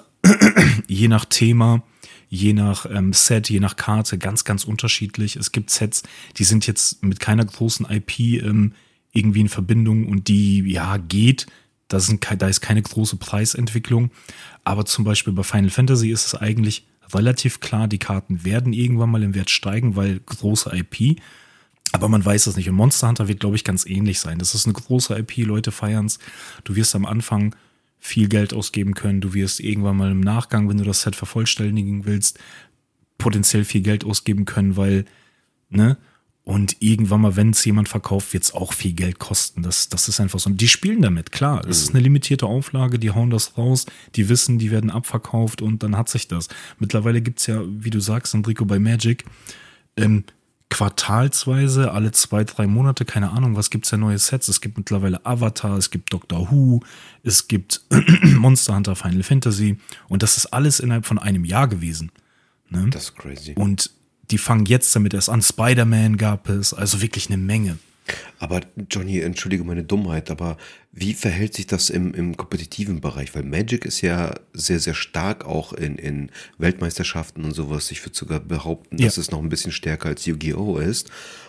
je nach Thema. Je nach ähm, Set, je nach Karte, ganz, ganz unterschiedlich. Es gibt Sets, die sind jetzt mit keiner großen I P ähm, irgendwie in Verbindung und die, ja, geht. Da, sind, da ist keine große Preisentwicklung. Aber zum Beispiel bei Final Fantasy ist es eigentlich relativ klar, die Karten werden irgendwann mal im Wert steigen, weil große I P. Aber man weiß es nicht. Und Monster Hunter wird, glaube ich, ganz ähnlich sein. Das ist eine große I P, Leute feiern es. Du wirst am Anfang viel Geld ausgeben können. Du wirst irgendwann mal im Nachgang, wenn du das Set vervollständigen willst, potenziell viel Geld ausgeben können, weil, ne? Und irgendwann mal, wenn es jemand verkauft, wird es auch viel Geld kosten. Das, das ist einfach so. Und die spielen damit, klar. Es ist eine limitierte Auflage, die hauen das raus, die wissen, die werden abverkauft und dann hat sich das. Mittlerweile gibt's ja, wie du sagst, Enrico, bei Magic, ähm, quartalsweise, alle zwei, drei Monate, keine Ahnung, was gibt's ja neue Sets? Es gibt mittlerweile Avatar, es gibt Doctor Who, es gibt Monster Hunter, Final Fantasy und das ist alles innerhalb von einem Jahr gewesen. Ne? Das ist crazy. Und die fangen jetzt damit erst an. Spider-Man gab es, also wirklich eine Menge. Aber Johnny, entschuldige meine Dummheit, aber wie verhält sich das im, im kompetitiven Bereich? Weil Magic ist ja sehr, sehr stark auch in, in Weltmeisterschaften und sowas. Ich würde sogar behaupten, ja. dass es noch ein bisschen stärker als Yu-Gi-Oh! Ist.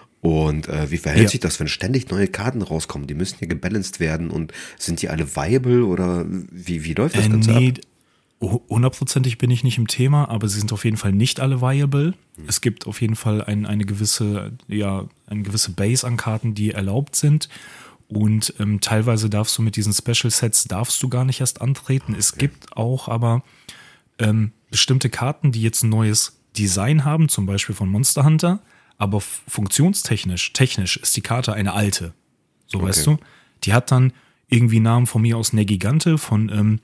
Und äh, wie verhält ja. sich das, wenn ständig neue Karten rauskommen? Die müssen ja gebalanced werden und sind die alle viable oder wie, wie läuft das äh, Ganze nee, ab? Hundertprozentig bin ich nicht im Thema, aber sie sind auf jeden Fall nicht alle viable. Hm. Es gibt auf jeden Fall ein, eine gewisse, ja, eine gewisse Base an Karten, die erlaubt sind. Und ähm, teilweise darfst du mit diesen Special Sets darfst du gar nicht erst antreten. Okay. Es gibt auch aber ähm, bestimmte Karten, die jetzt ein neues Design haben, zum Beispiel von Monster Hunter, aber funktionstechnisch, technisch ist die Karte eine alte. So okay. weißt du? Die hat dann irgendwie Namen von mir aus Negigante von ähm,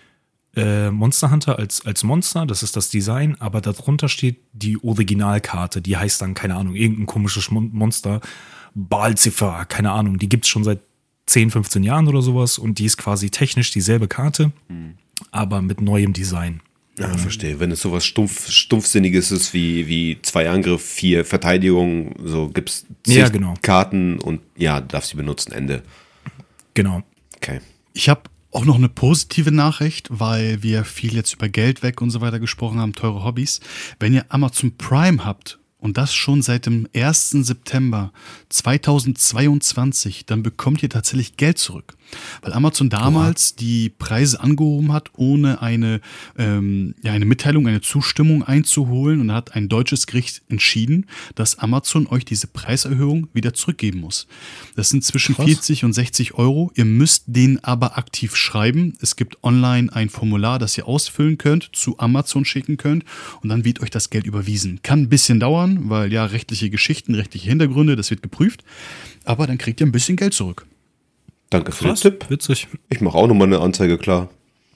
Äh, Monster Hunter als, als Monster, das ist das Design, aber darunter steht die Originalkarte, die heißt dann, keine Ahnung, irgendein komisches Monster, Baalziffer, keine Ahnung, die gibt's schon seit zehn, fünfzehn Jahren oder sowas und die ist quasi technisch dieselbe Karte, mhm. aber mit neuem Design. Ja, ähm, verstehe. Wenn es sowas stumpf, stumpfsinniges ist wie, wie zwei Angriff, vier Verteidigung, so gibt's zig ja, genau. Karten und ja, darfst sie benutzen, Ende. Genau. Okay. Ich habe Auch noch eine positive Nachricht, weil wir viel jetzt über Geld weg und so weiter gesprochen haben, teure Hobbys. Wenn ihr Amazon Prime habt und das schon seit dem ersten September zweitausendzweiundzwanzig, dann bekommt ihr tatsächlich Geld zurück. Weil Amazon damals Oha. die Preise angehoben hat, ohne eine, ähm, ja, eine Mitteilung, eine Zustimmung einzuholen. Und da hat ein deutsches Gericht entschieden, dass Amazon euch diese Preiserhöhung wieder zurückgeben muss. Das sind zwischen Krass. vierzig und sechzig Euro. Ihr müsst den aber aktiv schreiben. Es gibt online ein Formular, das ihr ausfüllen könnt, zu Amazon schicken könnt und dann wird euch das Geld überwiesen. Kann ein bisschen dauern, weil ja rechtliche Geschichten, rechtliche Hintergründe, das wird geprüft. Aber dann kriegt ihr ein bisschen Geld zurück. Danke für Krass, den Tipp. Witzig. Ich mache auch nochmal eine Anzeige klar.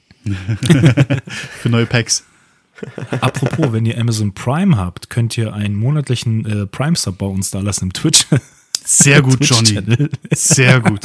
Für neue Packs. Apropos, wenn ihr Amazon Prime habt, könnt ihr einen monatlichen äh, Prime-Sub bei uns da lassen im Twitch. Sehr gut, Johnny. Sehr gut.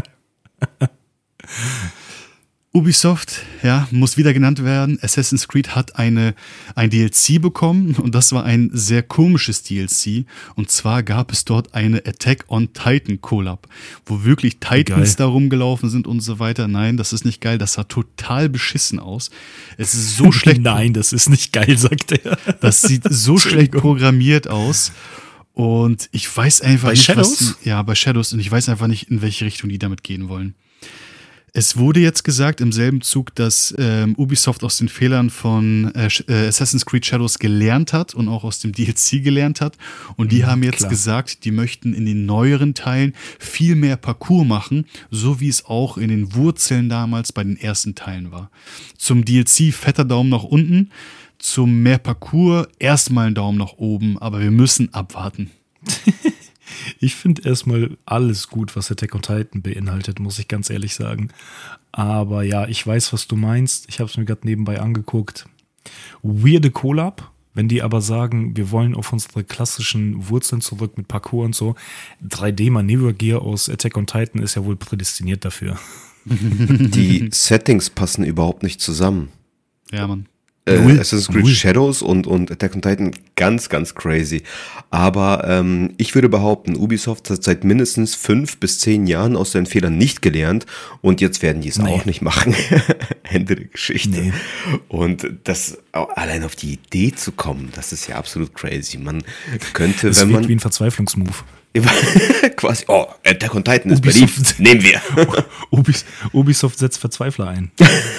Ubisoft, ja, muss wieder genannt werden. Assassin's Creed hat eine, ein D L C bekommen und das war ein sehr komisches D L C. Und zwar gab es dort eine Attack on Titan Collab, wo wirklich Titans da rumgelaufen sind und so weiter. Nein, das ist nicht geil. Das sah total beschissen aus. Es ist so schlecht. Nein, das ist nicht geil, sagt er. Das sieht so schlecht programmiert aus. Und ich weiß einfach bei nicht, Shadows? was, ja, bei Shadows. Und ich weiß einfach nicht, in welche Richtung die damit gehen wollen. Es wurde jetzt gesagt im selben Zug, dass ähm, Ubisoft aus den Fehlern von äh, Assassin's Creed Shadows gelernt hat und auch aus dem D L C gelernt hat. Und die mhm, haben jetzt klar. gesagt, die möchten in den neueren Teilen viel mehr Parcours machen, so wie es auch in den Wurzeln damals bei den ersten Teilen war. Zum D L C fetter Daumen nach unten, zum mehr Parcours erstmal einen Daumen nach oben, aber wir müssen abwarten. Ich finde erstmal alles gut, was Attack on Titan beinhaltet, muss ich ganz ehrlich sagen. Aber ja, ich weiß, was du meinst. Ich habe es mir gerade nebenbei angeguckt. Weirde Collab, wenn die aber sagen, wir wollen auf unsere klassischen Wurzeln zurück mit Parcours und so. drei D-Manöver-Gear aus Attack on Titan ist ja wohl prädestiniert dafür. Die Settings passen überhaupt nicht zusammen. Ja, Mann. Äh, Assassin's Creed Shadows und, und Attack on Titan, ganz, ganz crazy. Aber ähm, ich würde behaupten, Ubisoft hat seit mindestens fünf bis zehn Jahren aus seinen Fehlern nicht gelernt und jetzt werden die es nee. auch nicht machen. Ende der Geschichte. Nee. Und das allein auf die Idee zu kommen, das ist ja absolut crazy. Man könnte, das wenn man... Das wie ein Verzweiflungsmove. Quasi, oh, Attack on Titan ist beliebt, nehmen wir. Ubis, Ubisoft setzt Verzweifler ein.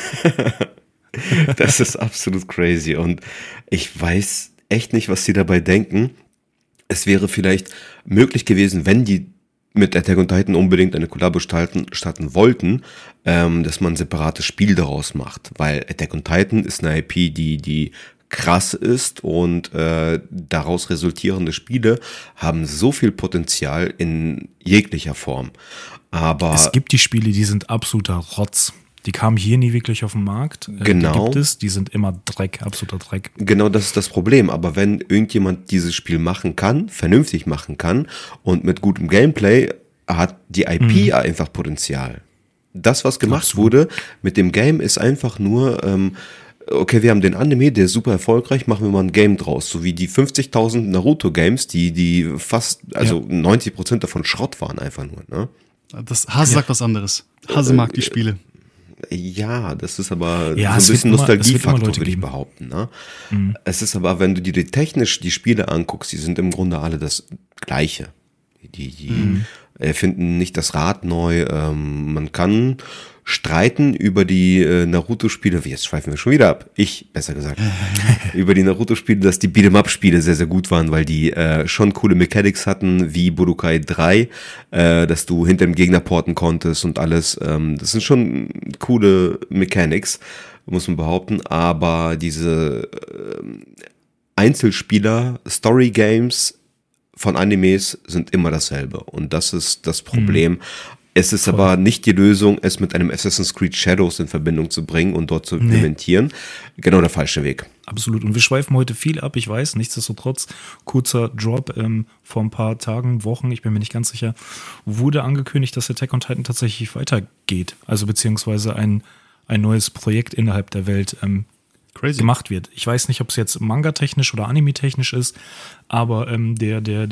Das ist absolut crazy und ich weiß echt nicht, was sie dabei denken. Es wäre vielleicht möglich gewesen, wenn die mit Attack on Titan unbedingt eine Kollabo starten, starten wollten, ähm, dass man ein separates Spiel daraus macht, weil Attack on Titan ist eine I P, die, die krass ist und äh, daraus resultierende Spiele haben so viel Potenzial in jeglicher Form. Aber es gibt die Spiele, die sind absoluter Rotz. Die kamen hier nie wirklich auf den Markt. Genau. Die gibt es, die sind immer Dreck, absoluter Dreck. Genau, das ist das Problem. Aber wenn irgendjemand dieses Spiel machen kann, vernünftig machen kann und mit gutem Gameplay, hat die I P mhm. einfach Potenzial. Das, was gemacht Absolut. wurde mit dem Game, ist einfach nur, ähm, okay, wir haben den Anime, der ist super erfolgreich, machen wir mal ein Game draus. So wie die fünfzigtausend Naruto-Games, die, die fast, also ja. neunzig Prozent davon Schrott waren einfach nur. Ne? Das Hase ja. sagt was anderes. Hase äh, mag die Spiele. Ja, das ist aber ja, so ein bisschen Nostalgiefaktor, würde ich geben. behaupten. Ne? Mhm. Es ist aber, wenn du dir technisch die Spiele anguckst, die sind im Grunde alle das Gleiche. Die, die mhm. erfinden nicht das Rad neu. Ähm, man kann streiten über die äh, Naruto-Spiele, jetzt schweifen wir schon wieder ab, ich, besser gesagt, über die Naruto-Spiele, dass die Beat'em-up-Spiele sehr, sehr gut waren, weil die äh, schon coole Mechanics hatten, wie Budokai drei, äh, dass du hinter dem Gegner porten konntest und alles. Ähm, das sind schon coole Mechanics, muss man behaupten, aber diese äh, Einzelspieler, Story-Games von Animes sind immer dasselbe und das ist das Problem. Mhm. Es ist Voll. aber nicht die Lösung, es mit einem Assassin's Creed Shadows in Verbindung zu bringen und dort zu implementieren. Nee. Genau der falsche Weg. Absolut. Und wir schweifen heute viel ab, ich weiß, nichtsdestotrotz, kurzer Drop ähm, vor ein paar Tagen, Wochen, ich bin mir nicht ganz sicher, wurde angekündigt, dass Attack on Titan tatsächlich weitergeht. Also beziehungsweise ein, ein neues Projekt innerhalb der Welt ähm, Crazy. gemacht wird. Ich weiß nicht, ob es jetzt manga-technisch oder anime-technisch ist, aber ähm, der, der, der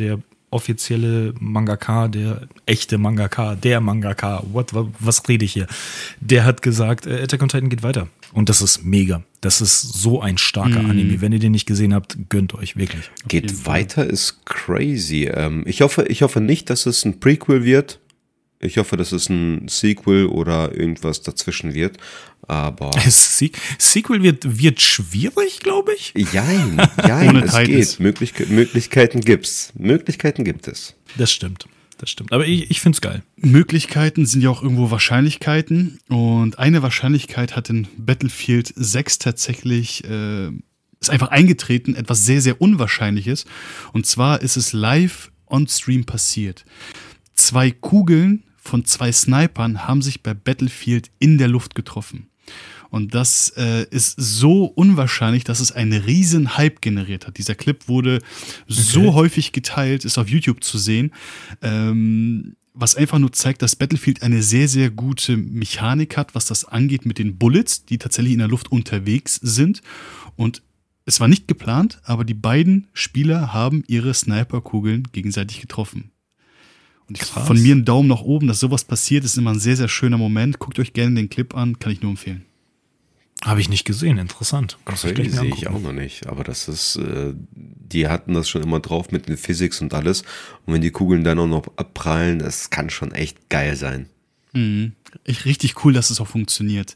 offizielle Mangaka, der echte Mangaka, der Mangaka, what, was, was rede ich hier? Der hat gesagt, äh, Attack on Titan geht weiter. Und das ist mega. Das ist so ein starker mm. Anime. Wenn ihr den nicht gesehen habt, gönnt euch wirklich. Geht weiter ist crazy. Ähm, ich hoffe, ich hoffe nicht, dass es ein Prequel wird. Ich hoffe, dass es ein Sequel oder irgendwas dazwischen wird. Aber Se- Sequel wird, wird schwierig, glaube ich. Jein, jein, es geht. Möglichke- Möglichkeiten gibt's. Möglichkeiten gibt es. Das stimmt. Das stimmt. Aber ich, ich finde es geil. Möglichkeiten sind ja auch irgendwo Wahrscheinlichkeiten. Und eine Wahrscheinlichkeit hat in Battlefield sechs tatsächlich, äh, ist einfach eingetreten, etwas sehr, sehr Unwahrscheinliches. Und zwar ist es live on Stream passiert. Zwei Kugeln von zwei Snipern haben sich bei Battlefield in der Luft getroffen. Und das äh, ist so unwahrscheinlich, dass es einen riesen Hype generiert hat. Dieser Clip wurde okay. so häufig geteilt, ist auf YouTube zu sehen, ähm, was einfach nur zeigt, dass Battlefield eine sehr, sehr gute Mechanik hat, was das angeht mit den Bullets, die tatsächlich in der Luft unterwegs sind. Und es war nicht geplant, aber die beiden Spieler haben ihre Sniperkugeln gegenseitig getroffen. Und ich, von mir einen Daumen nach oben, dass sowas passiert, ist immer ein sehr, sehr schöner Moment. Guckt euch gerne den Clip an, kann ich nur empfehlen. Habe ich nicht gesehen, interessant. Crazy sehe ich auch noch nicht, aber das ist, äh, die hatten das schon immer drauf mit den Physics und alles. Und wenn die Kugeln dann auch noch abprallen, das kann schon echt geil sein. Mhm. Ich, richtig cool, dass es auch funktioniert.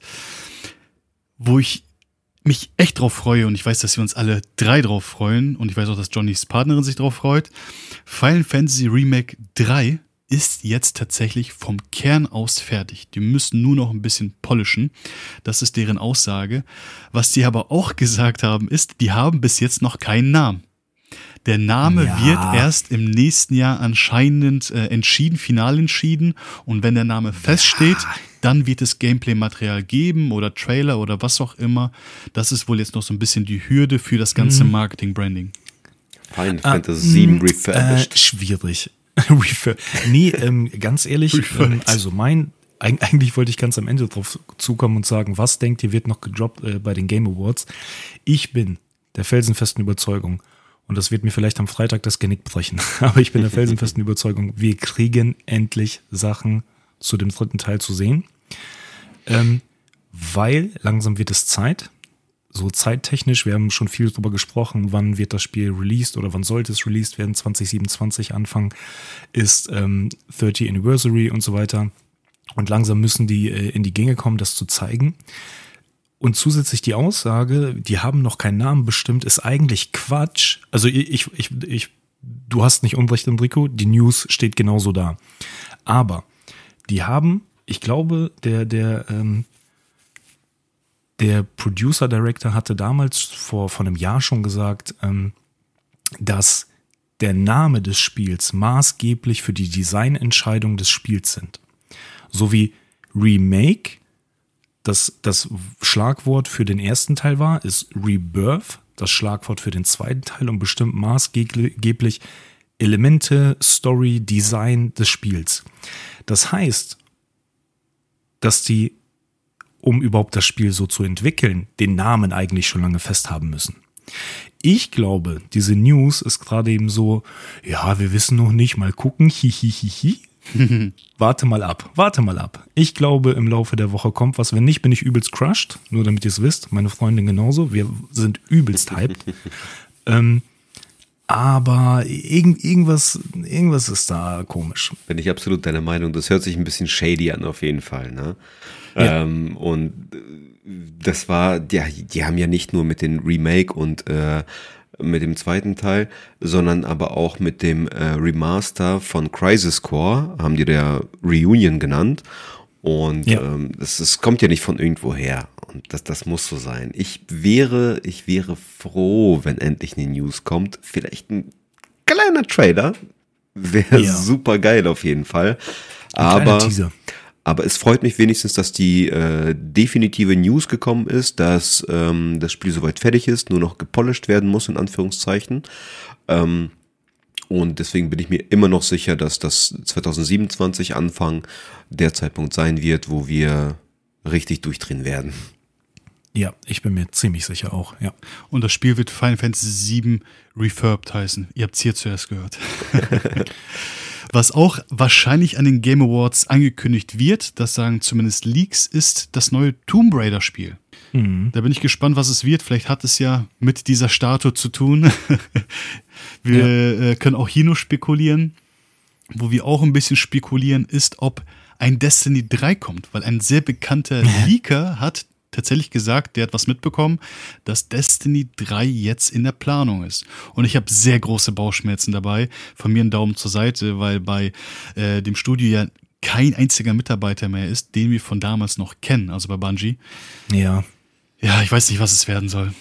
Wo ich mich echt drauf freue und ich weiß, dass wir uns alle drei drauf freuen und ich weiß auch, dass Johnnys Partnerin sich drauf freut. Final Fantasy Remake drei ist jetzt tatsächlich vom Kern aus fertig. Die müssen nur noch ein bisschen polischen. Das ist deren Aussage. Was die aber auch gesagt haben, ist, die haben bis jetzt noch keinen Namen. Der Name ja. wird erst im nächsten Jahr anscheinend äh, entschieden, final entschieden. Und wenn der Name feststeht, ja. dann wird es Gameplay-Material geben oder Trailer oder was auch immer. Das ist wohl jetzt noch so ein bisschen die Hürde für das ganze mhm. Marketing-Branding. Final ah, Fantasy sieben refurbished. Äh, schwierig. Refur- nee, ähm, ganz ehrlich, ähm, also mein, eigentlich wollte ich ganz am Ende drauf zukommen und sagen, was denkt ihr, wird noch gedroppt äh, bei den Game Awards? Ich bin der felsenfesten Überzeugung, und das wird mir vielleicht am Freitag das Genick brechen, aber ich bin der felsenfesten Überzeugung, wir kriegen endlich Sachen zu dem dritten Teil zu sehen, ähm, weil langsam wird es Zeit. So zeittechnisch, wir haben schon viel drüber gesprochen, wann wird das Spiel released oder wann sollte es released werden, zwanzig siebenundzwanzig Anfang ist ähm, thirtieth Anniversary und so weiter. Und langsam müssen die äh, in die Gänge kommen, das zu zeigen. Und zusätzlich die Aussage, die haben noch keinen Namen bestimmt, ist eigentlich Quatsch. Also ich, ich, ich, du hast nicht Unrecht, Enrico, die News steht genauso da. Aber die haben, ich glaube, der, der, ähm, Der Producer Director hatte damals vor, vor einem Jahr schon gesagt, ähm, dass der Name des Spiels maßgeblich für die Designentscheidung des Spiels sind. So wie Remake, das, das Schlagwort für den ersten Teil war, ist Rebirth, das Schlagwort für den zweiten Teil und bestimmt maßgeblich Elemente, Story, Design des Spiels. Das heißt, dass die, um überhaupt das Spiel so zu entwickeln, den Namen eigentlich schon lange festhaben müssen. Ich glaube, diese News ist gerade eben so, ja, wir wissen noch nicht, mal gucken, hihihihi. Warte mal ab, warte mal ab. Ich glaube, im Laufe der Woche kommt was. Wenn nicht, bin ich übelst crushed, nur damit ihr es wisst. Meine Freundin genauso, wir sind übelst hyped. ähm, aber irgend, irgendwas, irgendwas ist da komisch. Bin ich absolut deiner Meinung. Das hört sich ein bisschen shady an auf jeden Fall, ne? Ja. Ähm, und das war, die, die haben ja nicht nur mit dem Remake und äh, mit dem zweiten Teil, sondern aber auch mit dem äh, Remaster von Crisis Core, haben die der Reunion genannt. Und ja. ähm, das, das kommt ja nicht von irgendwo her. Und das, das muss so sein. Ich wäre, ich wäre froh, wenn endlich eine News kommt. Vielleicht ein kleiner Trailer. Wäre ja. super geil auf jeden Fall. Ein aber Teaser. Aber es freut mich wenigstens, dass die äh, definitive News gekommen ist, dass ähm, das Spiel soweit fertig ist, nur noch gepolished werden muss, in Anführungszeichen. Ähm, und deswegen bin ich mir immer noch sicher, dass das zwanzig siebenundzwanzig Anfang der Zeitpunkt sein wird, wo wir richtig durchdrehen werden. Ja, ich bin mir ziemlich sicher auch, ja. Und das Spiel wird Final Fantasy sieben Refurbed heißen. Ihr habt es hier zuerst gehört. Was auch wahrscheinlich an den Game Awards angekündigt wird, das sagen zumindest Leaks, ist das neue Tomb Raider Spiel. Mhm. Da bin ich gespannt, was es wird. Vielleicht hat es ja mit dieser Statue zu tun. Wir ja. äh, können auch hier nur spekulieren. Wo wir auch ein bisschen spekulieren, ist, ob ein Destiny drei kommt. Weil ein sehr bekannter Leaker hat tatsächlich gesagt, der hat was mitbekommen, dass Destiny drei jetzt in der Planung ist. Und ich habe sehr große Bauchschmerzen dabei. Von mir einen Daumen zur Seite, weil bei äh, dem Studio ja kein einziger Mitarbeiter mehr ist, den wir von damals noch kennen, also bei Bungie. Ja. Ja, ich weiß nicht, was es werden soll.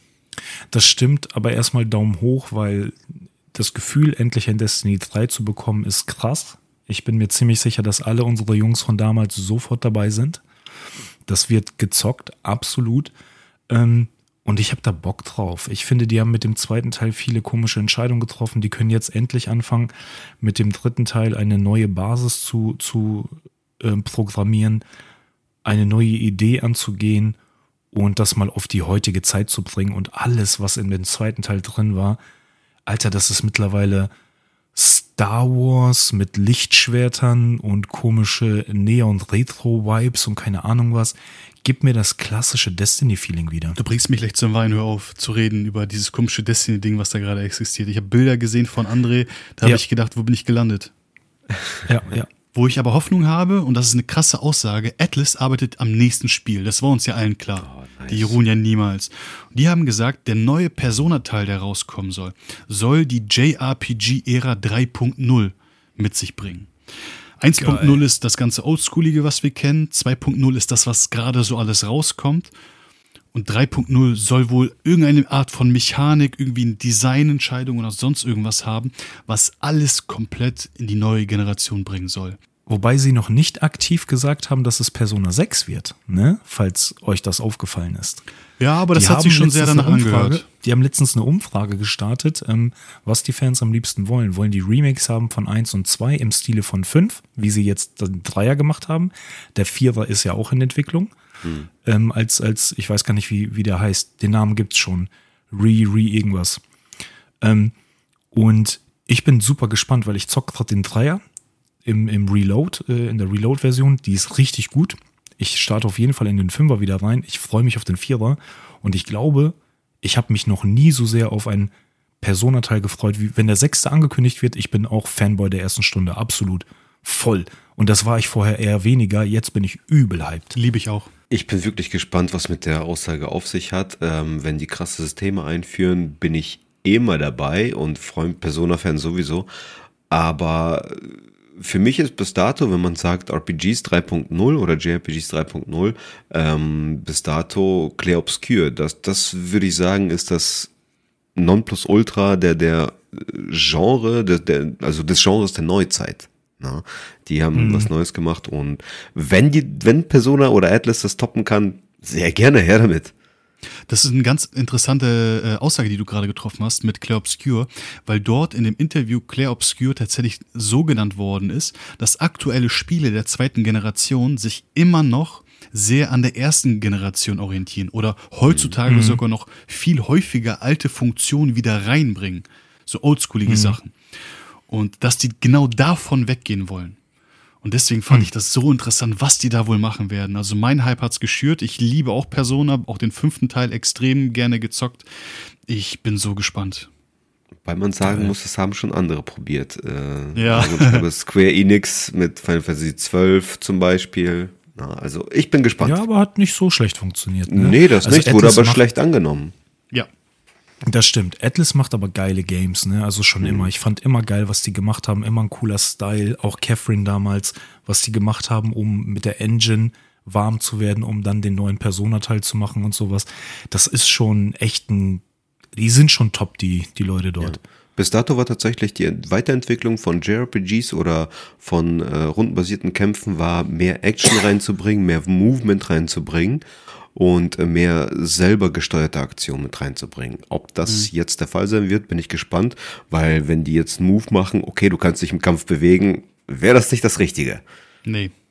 Das stimmt, aber erstmal Daumen hoch, weil das Gefühl, endlich ein Destiny drei zu bekommen, ist krass. Ich bin mir ziemlich sicher, dass alle unsere Jungs von damals sofort dabei sind. Das wird gezockt, absolut. Ähm, und ich habe da Bock drauf. Ich finde, die haben mit dem zweiten Teil viele komische Entscheidungen getroffen. Die können jetzt endlich anfangen, mit dem dritten Teil eine neue Basis zu, zu äh, programmieren, eine neue Idee anzugehen und das mal auf die heutige Zeit zu bringen. Und alles, was in dem zweiten Teil drin war, Alter, das ist mittlerweile Star Wars mit Lichtschwertern und komische Neon-Retro-Vibes und keine Ahnung was. Gib mir das klassische Destiny-Feeling wieder. Du bringst mich gleich zum Wein, hör auf zu reden über dieses komische Destiny-Ding, was da gerade existiert. Ich habe Bilder gesehen von André, da habe ja. ich gedacht, wo bin ich gelandet? Ja, ja. Wo ich aber Hoffnung habe, und das ist eine krasse Aussage, Atlus arbeitet am nächsten Spiel. Das war uns ja allen klar. Oh, nice. Die ruhen ja niemals. Und die haben gesagt, der neue Persona-Teil, der rauskommen soll, soll die J R P G-Ära drei Punkt null mit sich bringen. eins Punkt null ist das ganze Oldschoolige, was wir kennen. zwei Punkt null ist das, was gerade so alles rauskommt. Und drei Punkt null soll wohl irgendeine Art von Mechanik, irgendwie eine Designentscheidung oder sonst irgendwas haben, was alles komplett in die neue Generation bringen soll. Wobei sie noch nicht aktiv gesagt haben, dass es Persona sechs wird, ne? Falls euch das aufgefallen ist. Ja, aber das die hat sich schon sehr danach angehört. Die haben letztens eine Umfrage gestartet, ähm, was die Fans am liebsten wollen. Wollen die Remakes haben von eins und zwei im Stile von fünf, wie sie jetzt den Dreier gemacht haben. Der Vierer ist ja auch in Entwicklung. Hm. Ähm, als, als, ich weiß gar nicht, wie, wie der heißt. Den Namen gibt's schon. Re, Re, irgendwas. Ähm, und ich bin super gespannt, weil ich zocke gerade den Dreier im, im Reload, äh, in der Reload-Version. Die ist richtig gut. Ich starte auf jeden Fall in den Fünfer wieder rein. Ich freue mich auf den Vierer. Und ich glaube, ich habe mich noch nie so sehr auf einen Persona-Teil gefreut, wie wenn der Sechste angekündigt wird. Ich bin auch Fanboy der ersten Stunde. Absolut. Voll. Und das war ich vorher eher weniger. Jetzt bin ich übel hyped. Liebe ich auch. Ich bin wirklich gespannt, was mit der Aussage auf sich hat. Ähm, wenn die krasse Systeme einführen, bin ich eh mal dabei und freue Persona-Fans sowieso. Aber für mich ist bis dato, wenn man sagt R P Gs drei Punkt null oder J R P Gs drei Punkt null, ähm, bis dato Clair Obscur. Das, das würde ich sagen, ist das Nonplusultra der, der Genre, der, der, also des Genres der Neuzeit. Na, die haben mhm. was Neues gemacht und wenn die, wenn Persona oder Atlus das toppen kann, sehr gerne her damit. Das ist eine ganz interessante äh, Aussage, die du gerade getroffen hast mit Clair Obscur, weil dort in dem Interview Clair Obscur tatsächlich so genannt worden ist, dass aktuelle Spiele der zweiten Generation sich immer noch sehr an der ersten Generation orientieren oder heutzutage mhm. sogar noch viel häufiger alte Funktionen wieder reinbringen, so oldschoolige mhm. Sachen. Und dass die genau davon weggehen wollen. Und deswegen fand hm. ich das so interessant, was die da wohl machen werden. Also mein Hype hat's geschürt. Ich liebe auch Persona, auch den fünften Teil extrem gerne gezockt. Ich bin so gespannt. Weil man sagen muss, das haben schon andere probiert. Äh, ja. Also ich glaube, Square Enix mit Final Fantasy zwölf zum Beispiel. Na, also ich bin gespannt. Ja, aber hat nicht so schlecht funktioniert. Ne? Nee, das also nicht. Wurde aber schlecht angenommen. Ja. Das stimmt. Atlus macht aber geile Games, ne? Also schon mhm. immer. Ich fand immer geil, was die gemacht haben. Immer ein cooler Style. Auch Catherine damals, was die gemacht haben, um mit der Engine warm zu werden, um dann den neuen Persona-Teil zu machen und sowas. Das ist schon echt ein, die sind schon top, die, die Leute dort. Ja. Bis dato war tatsächlich die Weiterentwicklung von J R P Gs oder von äh, rundenbasierten Kämpfen war, mehr Action reinzubringen, mehr Movement reinzubringen und mehr selber gesteuerte Aktionen mit reinzubringen. Ob das mhm. jetzt der Fall sein wird, bin ich gespannt, weil wenn die jetzt einen Move machen, okay, du kannst dich im Kampf bewegen, wäre das nicht das Richtige. Nee.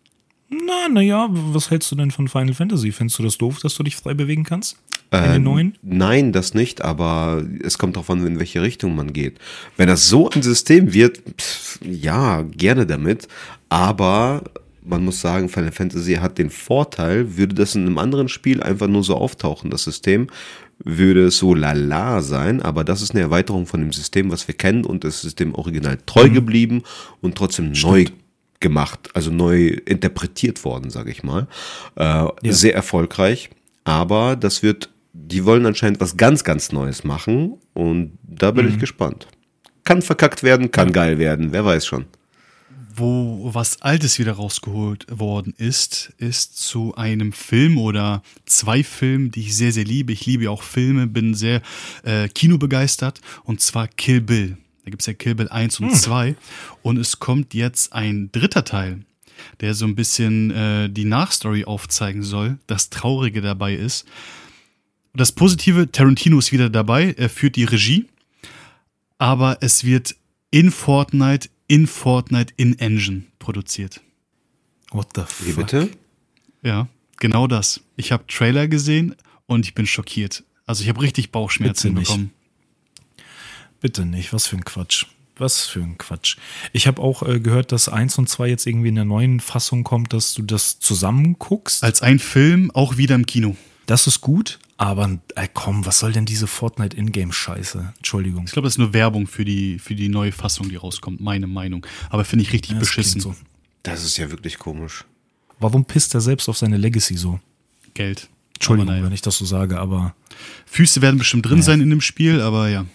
Na, naja, was hältst du denn von Final Fantasy? Findest du das doof, dass du dich frei bewegen kannst? In den Ähm, neuen? nein, das nicht, aber es kommt darauf an, in welche Richtung man geht. Wenn das so ein System wird, pff, ja, gerne damit, aber man muss sagen, Final Fantasy hat den Vorteil, würde das in einem anderen Spiel einfach nur so auftauchen, das System, würde es so lala sein, aber das ist eine Erweiterung von dem System, was wir kennen und es ist dem Original treu geblieben und trotzdem neu gemacht, also neu interpretiert worden, sage ich mal. Äh, Sehr erfolgreich, aber das wird, die wollen anscheinend was ganz, ganz Neues machen und da bin ich gespannt. Kann verkackt werden, kann geil werden, wer weiß schon. Wo was Altes wieder rausgeholt worden ist, ist zu einem Film oder zwei Filmen, die ich sehr, sehr liebe. Ich liebe ja auch Filme, bin sehr äh, kinobegeistert, und zwar Kill Bill. Da gibt es ja Kill Bill eins und zwei und es kommt jetzt ein dritter Teil, der so ein bisschen äh, die Nachstory aufzeigen soll. Das Traurige dabei ist, das Positive, Tarantino ist wieder dabei, er führt die Regie, aber es wird in Fortnite, in Fortnite, in Engine produziert. What the Wie fuck? bitte? Ja, genau das. Ich habe Trailer gesehen und ich bin schockiert. Also ich habe richtig Bauchschmerzen Bitte nicht. bekommen. Bitte nicht, was für ein Quatsch. Was für ein Quatsch. Ich habe auch äh, gehört, dass eins und zwei jetzt irgendwie in der neuen Fassung kommt, dass du das zusammen guckst. Als ein Film, auch wieder im Kino. Das ist gut, aber äh, komm, was soll denn diese Fortnite Ingame-Scheiße? Entschuldigung. Ich glaube, das ist nur Werbung für die, für die neue Fassung, die rauskommt. Meine Meinung. Aber finde ich richtig Ja, das beschissen. klingt so. Das ist ja wirklich komisch. Warum pisst er selbst auf seine Legacy so? Geld. Entschuldigung, Aber naja. wenn ich das so sage, aber Füße werden bestimmt drin sein in dem Spiel, aber ja.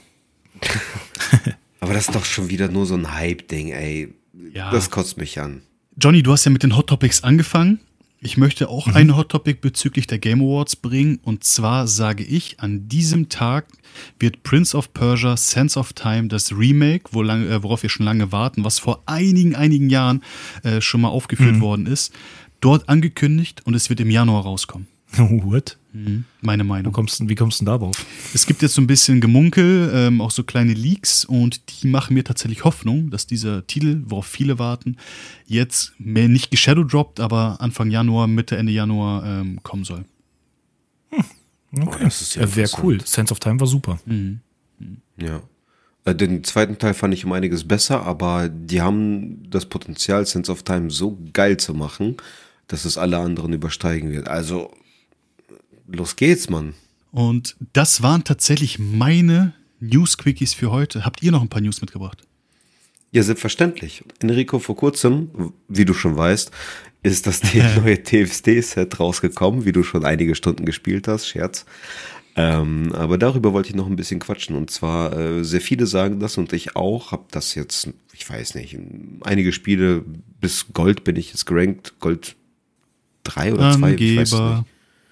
Aber das ist doch schon wieder nur so ein Hype-Ding, ey. Ja. Das kotzt mich an. Johnny, du hast ja mit den Hot Topics angefangen. Ich möchte auch mhm. ein Hot Topic bezüglich der Game Awards bringen. Und zwar sage ich, an diesem Tag wird Prince of Persia Sands of Time, das Remake, wo lang, äh, worauf wir schon lange warten, was vor einigen, einigen Jahren äh, schon mal aufgeführt mhm. worden ist, dort angekündigt und es wird im Januar rauskommen. what? Mhm. Meine Meinung. Wo kommst, wie kommst du denn darauf? Es gibt jetzt so ein bisschen Gemunkel, ähm, auch so kleine Leaks, und die machen mir tatsächlich Hoffnung, dass dieser Titel, worauf viele warten, jetzt mehr nicht geshadowdroppt, aber Anfang Januar, Mitte, Ende Januar ähm, kommen soll. Okay, Oh, das ist ja äh, wäre interessant. cool. Sense of Time war super. Mhm. Ja. Äh, Den zweiten Teil fand ich um einiges besser, aber die haben das Potenzial, Sense of Time so geil zu machen, dass es alle anderen übersteigen wird. Also, los geht's, Mann. Und das waren tatsächlich meine News-Quickies für heute. Habt ihr noch ein paar News mitgebracht? Ja, selbstverständlich. Enrico, vor kurzem, wie du schon weißt, ist das neue T F T-Set rausgekommen, wie du schon einige Stunden gespielt hast, Scherz. Ähm, aber darüber wollte ich noch ein bisschen quatschen. Und zwar, äh, sehr viele sagen das und ich auch, habe das jetzt, ich weiß nicht, einige Spiele bis Gold bin ich jetzt gerankt, Gold drei oder zwei, ich weiß es nicht.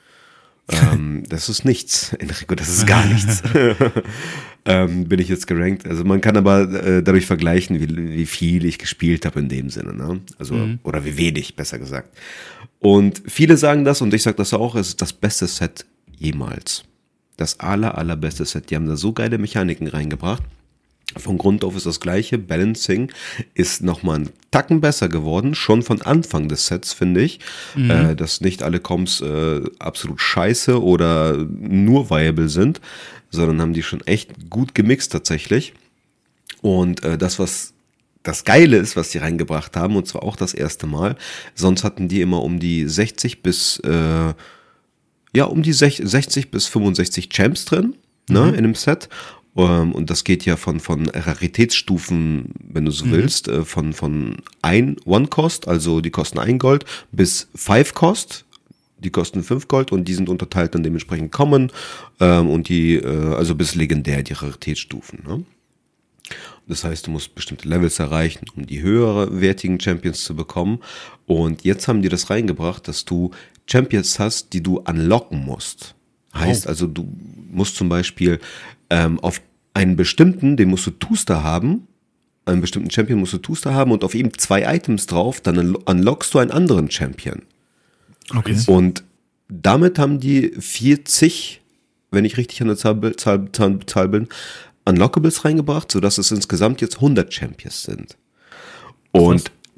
ähm, das ist nichts, Enrico, das ist gar nichts. ähm, bin ich jetzt gerankt. Also man kann aber äh, dadurch vergleichen, wie, wie viel ich gespielt habe in dem Sinne, ne? Also, Mhm. oder wie wenig, besser gesagt. Und viele sagen das und ich sage das auch, es ist das beste Set jemals. Das aller, allerbeste Set. Die haben da so geile Mechaniken reingebracht. Von Grund auf ist das gleiche. Balancing ist nochmal einen Tacken besser geworden. Schon von Anfang des Sets, finde ich. Mhm. Äh, dass nicht alle Comps äh, absolut scheiße oder nur viable sind, sondern haben die schon echt gut gemixt tatsächlich. Und äh, das, was das Geile ist, was die reingebracht haben, und zwar auch das erste Mal, sonst hatten die immer um die sechzig bis äh, ja, um die sechzig bis fünfundsechzig Champs drin, ne, Mhm. in dem Set. Um, und das geht ja von, von Raritätsstufen, wenn du so Mhm. willst, äh, von, von ein One-Cost, also die kosten ein Gold, bis Five Cost, die kosten fünf Gold und die sind unterteilt dann dementsprechend Common ähm, und die, äh, also bis legendär, die Raritätsstufen, ne? Das heißt, du musst bestimmte Levels erreichen, um die höherwertigen Champions zu bekommen. Und jetzt haben die das reingebracht, dass du Champions hast, die du unlocken musst. Heißt also, du musst zum Beispiel ähm, auf einen bestimmten, den musst du Two-Star haben, einen bestimmten Champion musst du Two-Star haben und auf ihm zwei Items drauf, dann unlo- unlockst du einen anderen Champion. Okay. Und damit haben die vierzig, wenn ich richtig an der Zahl, Zahl, Zahl, Zahl bin, Unlockables reingebracht, sodass es insgesamt jetzt hundert Champions sind. Und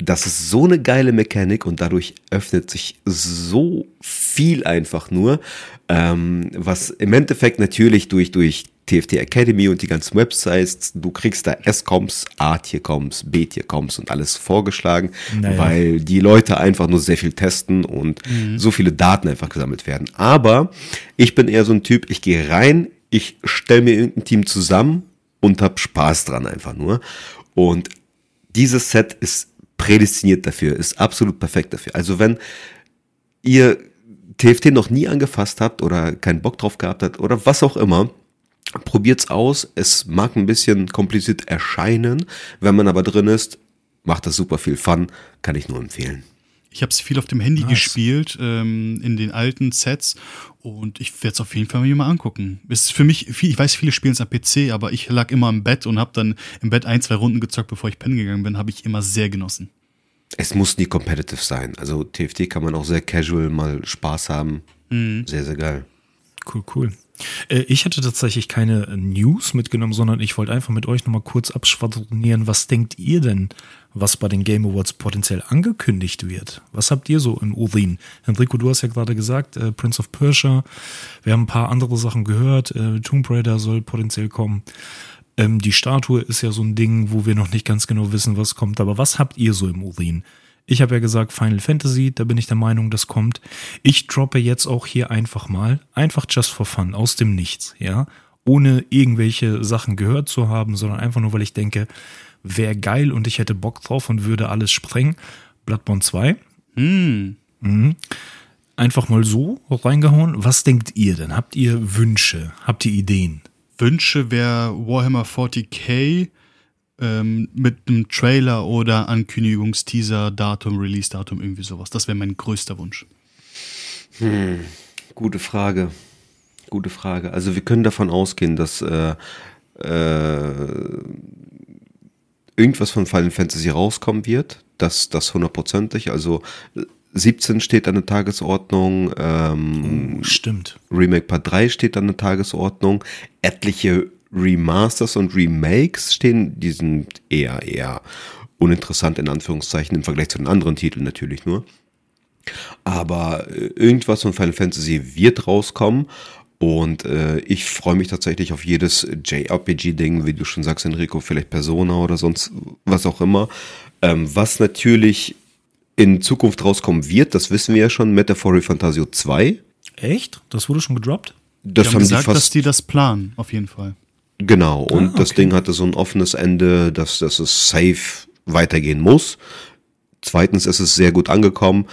das ist so eine geile Mechanik und dadurch öffnet sich so viel einfach nur, ähm, was im Endeffekt natürlich durch, durch T F T Academy und die ganzen Websites, du kriegst da S-Coms, A-Tier-Coms, B-Tier-Coms und alles vorgeschlagen, naja. weil die Leute einfach nur sehr viel testen und mhm. so viele Daten einfach gesammelt werden. Aber ich bin eher so ein Typ, ich gehe rein, ich stelle mir irgendein Team zusammen und habe Spaß dran einfach nur. Und dieses Set ist prädestiniert dafür, ist absolut perfekt dafür. Also wenn ihr T F T noch nie angefasst habt oder keinen Bock drauf gehabt habt oder was auch immer, probiert's aus. Es mag ein bisschen kompliziert erscheinen, wenn man aber drin ist, macht das super viel Fun, kann ich nur empfehlen. Ich habe es viel auf dem Handy nice. gespielt, ähm, in den alten Sets und ich werde es auf jeden Fall mir mal angucken. Es ist für mich, viel, ich weiß, viele spielen es am P C, aber ich lag immer im Bett und habe dann im Bett ein, zwei Runden gezockt, bevor ich pennen gegangen bin, habe ich immer sehr genossen. Es muss nie competitive sein. Also T F T kann man auch sehr casual mal Spaß haben. Mhm. Sehr, sehr geil. Cool, cool. Ich hatte tatsächlich keine News mitgenommen, sondern ich wollte einfach mit euch nochmal kurz abschwadronieren. Was denkt ihr denn, was bei den Game Awards potenziell angekündigt wird? Was habt ihr so im Urin? Enrico, du hast ja gerade gesagt, äh, Prince of Persia. Wir haben ein paar andere Sachen gehört. Äh, Tomb Raider soll potenziell kommen. Ähm, die Statue ist ja so ein Ding, wo wir noch nicht ganz genau wissen, was kommt. Aber was habt ihr so im Urin? Ich habe ja gesagt Final Fantasy, da bin ich der Meinung, das kommt. Ich droppe jetzt auch hier einfach mal, einfach just for fun, aus dem Nichts, ja, ohne irgendwelche Sachen gehört zu haben, sondern einfach nur, weil ich denke, wäre geil und ich hätte Bock drauf und würde alles sprengen. Bloodborne zwei. Mm. Mhm. Einfach mal so reingehauen. Was denkt ihr denn? Habt ihr Wünsche? Habt ihr Ideen? Wünsche wäre Warhammer vierzig K ähm, mit einem Trailer oder Ankündigungsteaser, Datum, Release-Datum, irgendwie sowas. Das wäre mein größter Wunsch. Hm, gute Frage. Gute Frage. Also wir können davon ausgehen, dass äh, äh, irgendwas von Final Fantasy rauskommen wird. Das, das hundertprozentig. Also siebzehn steht an der Tagesordnung. Ähm, oh, stimmt. Remake Part drei steht an der Tagesordnung. Etliche Remasters und Remakes stehen, die sind eher, eher uninteressant in Anführungszeichen im Vergleich zu den anderen Titeln natürlich nur. Aber irgendwas von Final Fantasy wird rauskommen und äh, ich freue mich tatsächlich auf jedes J R P G-Ding, wie du schon sagst, Enrico, vielleicht Persona oder sonst was auch immer. Ähm, was natürlich in Zukunft rauskommen wird, das wissen wir ja schon, Metaphoric Fantasio zwei. Echt? Das wurde schon gedroppt? Das die haben, haben gesagt, die fast, dass die das planen, auf jeden Fall. Genau, und ah, okay. Das Ding hatte so ein offenes Ende, dass, dass es safe weitergehen muss. Zweitens ist es sehr gut angekommen.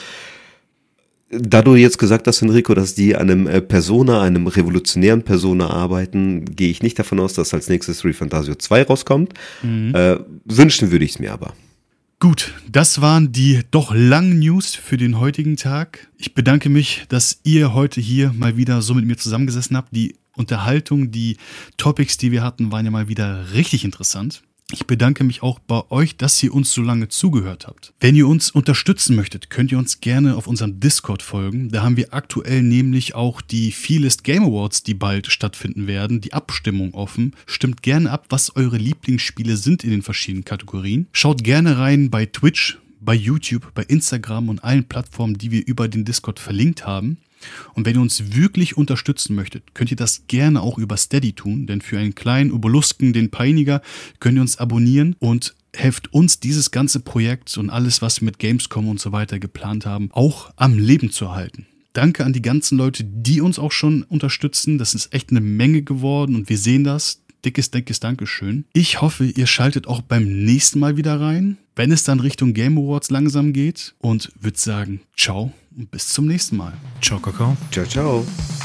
Da du jetzt gesagt hast, Enrico, dass die an einem Persona, einem revolutionären Persona arbeiten, gehe ich nicht davon aus, dass als nächstes ReFantasio zwei rauskommt. Mhm. Äh, wünschen würde ich es mir aber. Gut, das waren die doch langen News für den heutigen Tag. Ich bedanke mich, dass ihr heute hier mal wieder so mit mir zusammengesessen habt. Die Unterhaltung, die Topics, die wir hatten, waren ja mal wieder richtig interessant. Ich bedanke mich auch bei euch, dass ihr uns so lange zugehört habt. Wenn ihr uns unterstützen möchtet, könnt ihr uns gerne auf unserem Discord folgen. Da haben wir aktuell nämlich auch die Feelist Game Awards, die bald stattfinden werden, die Abstimmung offen. Stimmt gerne ab, was eure Lieblingsspiele sind in den verschiedenen Kategorien. Schaut gerne rein bei Twitch, bei YouTube, bei Instagram und allen Plattformen, die wir über den Discord verlinkt haben. Und wenn ihr uns wirklich unterstützen möchtet, könnt ihr das gerne auch über Steady tun, denn für einen kleinen Obelisken, den Peiniger, könnt ihr uns abonnieren und helft uns, dieses ganze Projekt und alles, was wir mit Gamescom und so weiter geplant haben, auch am Leben zu erhalten. Danke an die ganzen Leute, die uns auch schon unterstützen. Das ist echt eine Menge geworden und wir sehen das. Dickes, dickes Dankeschön. Ich hoffe, ihr schaltet auch beim nächsten Mal wieder rein, wenn es dann Richtung Game Awards langsam geht. Und würde sagen, ciao und bis zum nächsten Mal. Ciao, Kakao. Ciao, ciao.